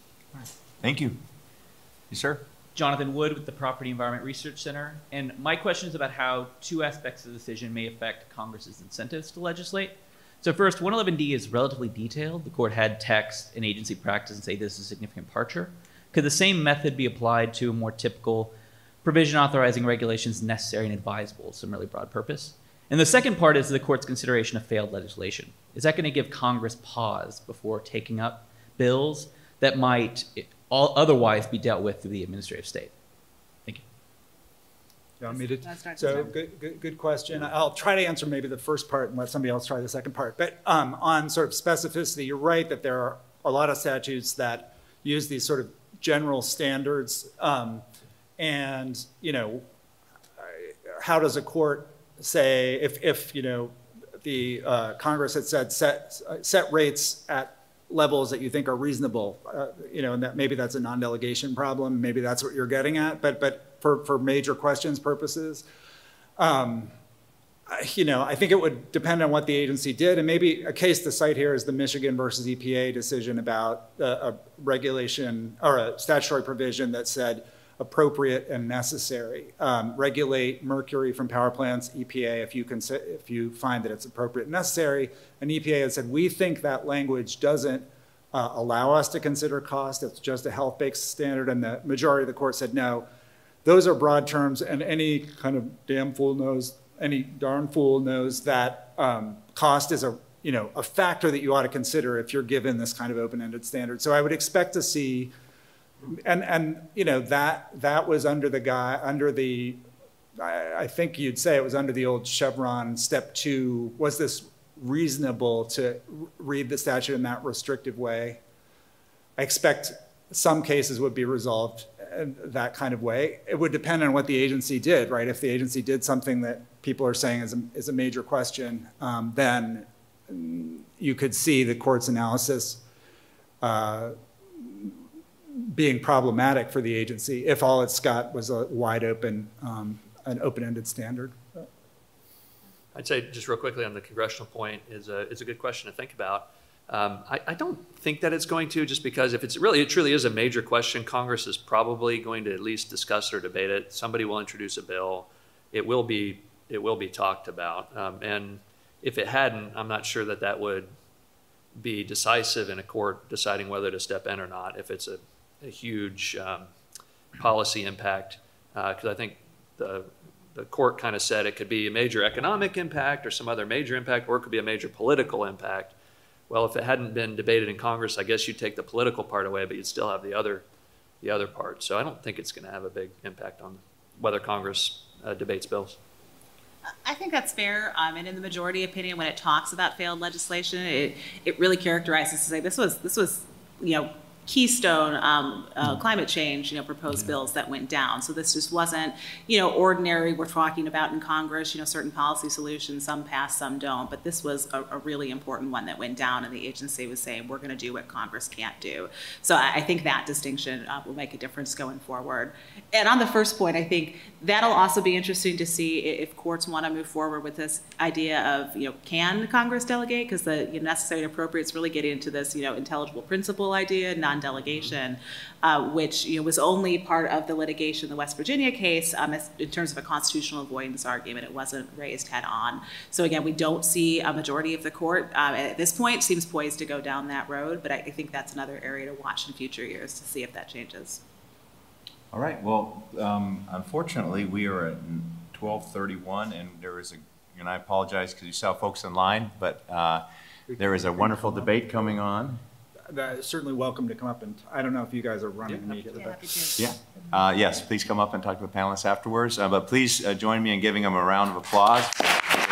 Thank you. Yes, sir. Jonathan Wood with the Property Environment Research Center. And my question is about how two aspects of the decision may affect Congress's incentives to legislate. So first, 111D is relatively detailed. The court had text and agency practice and say this is a significant departure. Could the same method be applied to a more typical provision authorizing regulations necessary and advisable, some really broad purpose? And the second part is the court's consideration of failed legislation. Is that going to give Congress pause before taking up bills that might otherwise be dealt with through the administrative state? Thank you. You want me to? So good question. I'll try to answer maybe the first part and let somebody else try the second part. But on sort of specificity, you're right that there are a lot of statutes that use these sort of general standards. And, you know, how does a court say if you know, the Congress had said set rates at levels that you think are reasonable, you know, and that maybe that's a non-delegation problem, maybe that's what you're getting at, but for major questions purposes, you know, I think it would depend on what the agency did, and maybe a case to cite here is the Michigan versus EPA decision about a regulation or a statutory provision that said appropriate and necessary. Regulate mercury from power plants, EPA, if you find that it's appropriate and necessary. And EPA has said, we think that language doesn't allow us to consider cost. It's just a health-based standard. And the majority of the court said, no, those are broad terms, and any kind of any darn fool knows that cost is a factor that you ought to consider if you're given this kind of open-ended standard. So I would expect to see, and you know, that was under the I think you'd say it was under the old Chevron step 2. Was this reasonable to read the statute in that restrictive way? I expect some cases would be resolved in that kind of way. It would depend on what the agency did, right? If the agency did something that people are saying is a major question, then you could see the court's analysis being problematic for the agency if all it's got was a wide open, an open-ended standard. I'd say just real quickly on the congressional point is a good question to think about. I don't think that it's going to, just because if it truly is a major question, Congress is probably going to at least discuss or debate it. Somebody will introduce a bill. It will be talked about. And if it hadn't, I'm not sure that would be decisive in a court deciding whether to step in or not, if it's a huge policy impact. Because I think the court kind of said it could be a major economic impact or some other major impact, or it could be a major political impact. Well, if it hadn't been debated in Congress, I guess you'd take the political part away, but you'd still have the other part. So I don't think it's going to have a big impact on whether Congress debates bills. I think that's fair. And in the majority opinion, when it talks about failed legislation, it really characterizes to say this was keystone climate change, proposed bills that went down. So this just wasn't, ordinary. We're talking about in Congress, certain policy solutions, some pass, some don't. But this was a really important one that went down, and the agency was saying we're going to do what Congress can't do. So I think that distinction will make a difference going forward. And on the first point, I think that'll also be interesting to see if courts want to move forward with this idea of, can Congress delegate? Because the necessary and appropriate is really getting into this, intelligible principle idea, non-delegation, which was only part of the litigation in the West Virginia case in terms of a constitutional avoidance argument. It wasn't raised head on. So again, we don't see a majority of the court at this point seems poised to go down that road, but I think that's another area to watch in future years to see if that changes. All right, well, unfortunately, we are at 12:31, and there is and I apologize because you saw folks in line, but there is a wonderful debate coming on. Certainly welcome to come up, and I don't know if you guys are running immediately. Yes, please come up and talk to the panelists afterwards, but please join me in giving them a round of applause.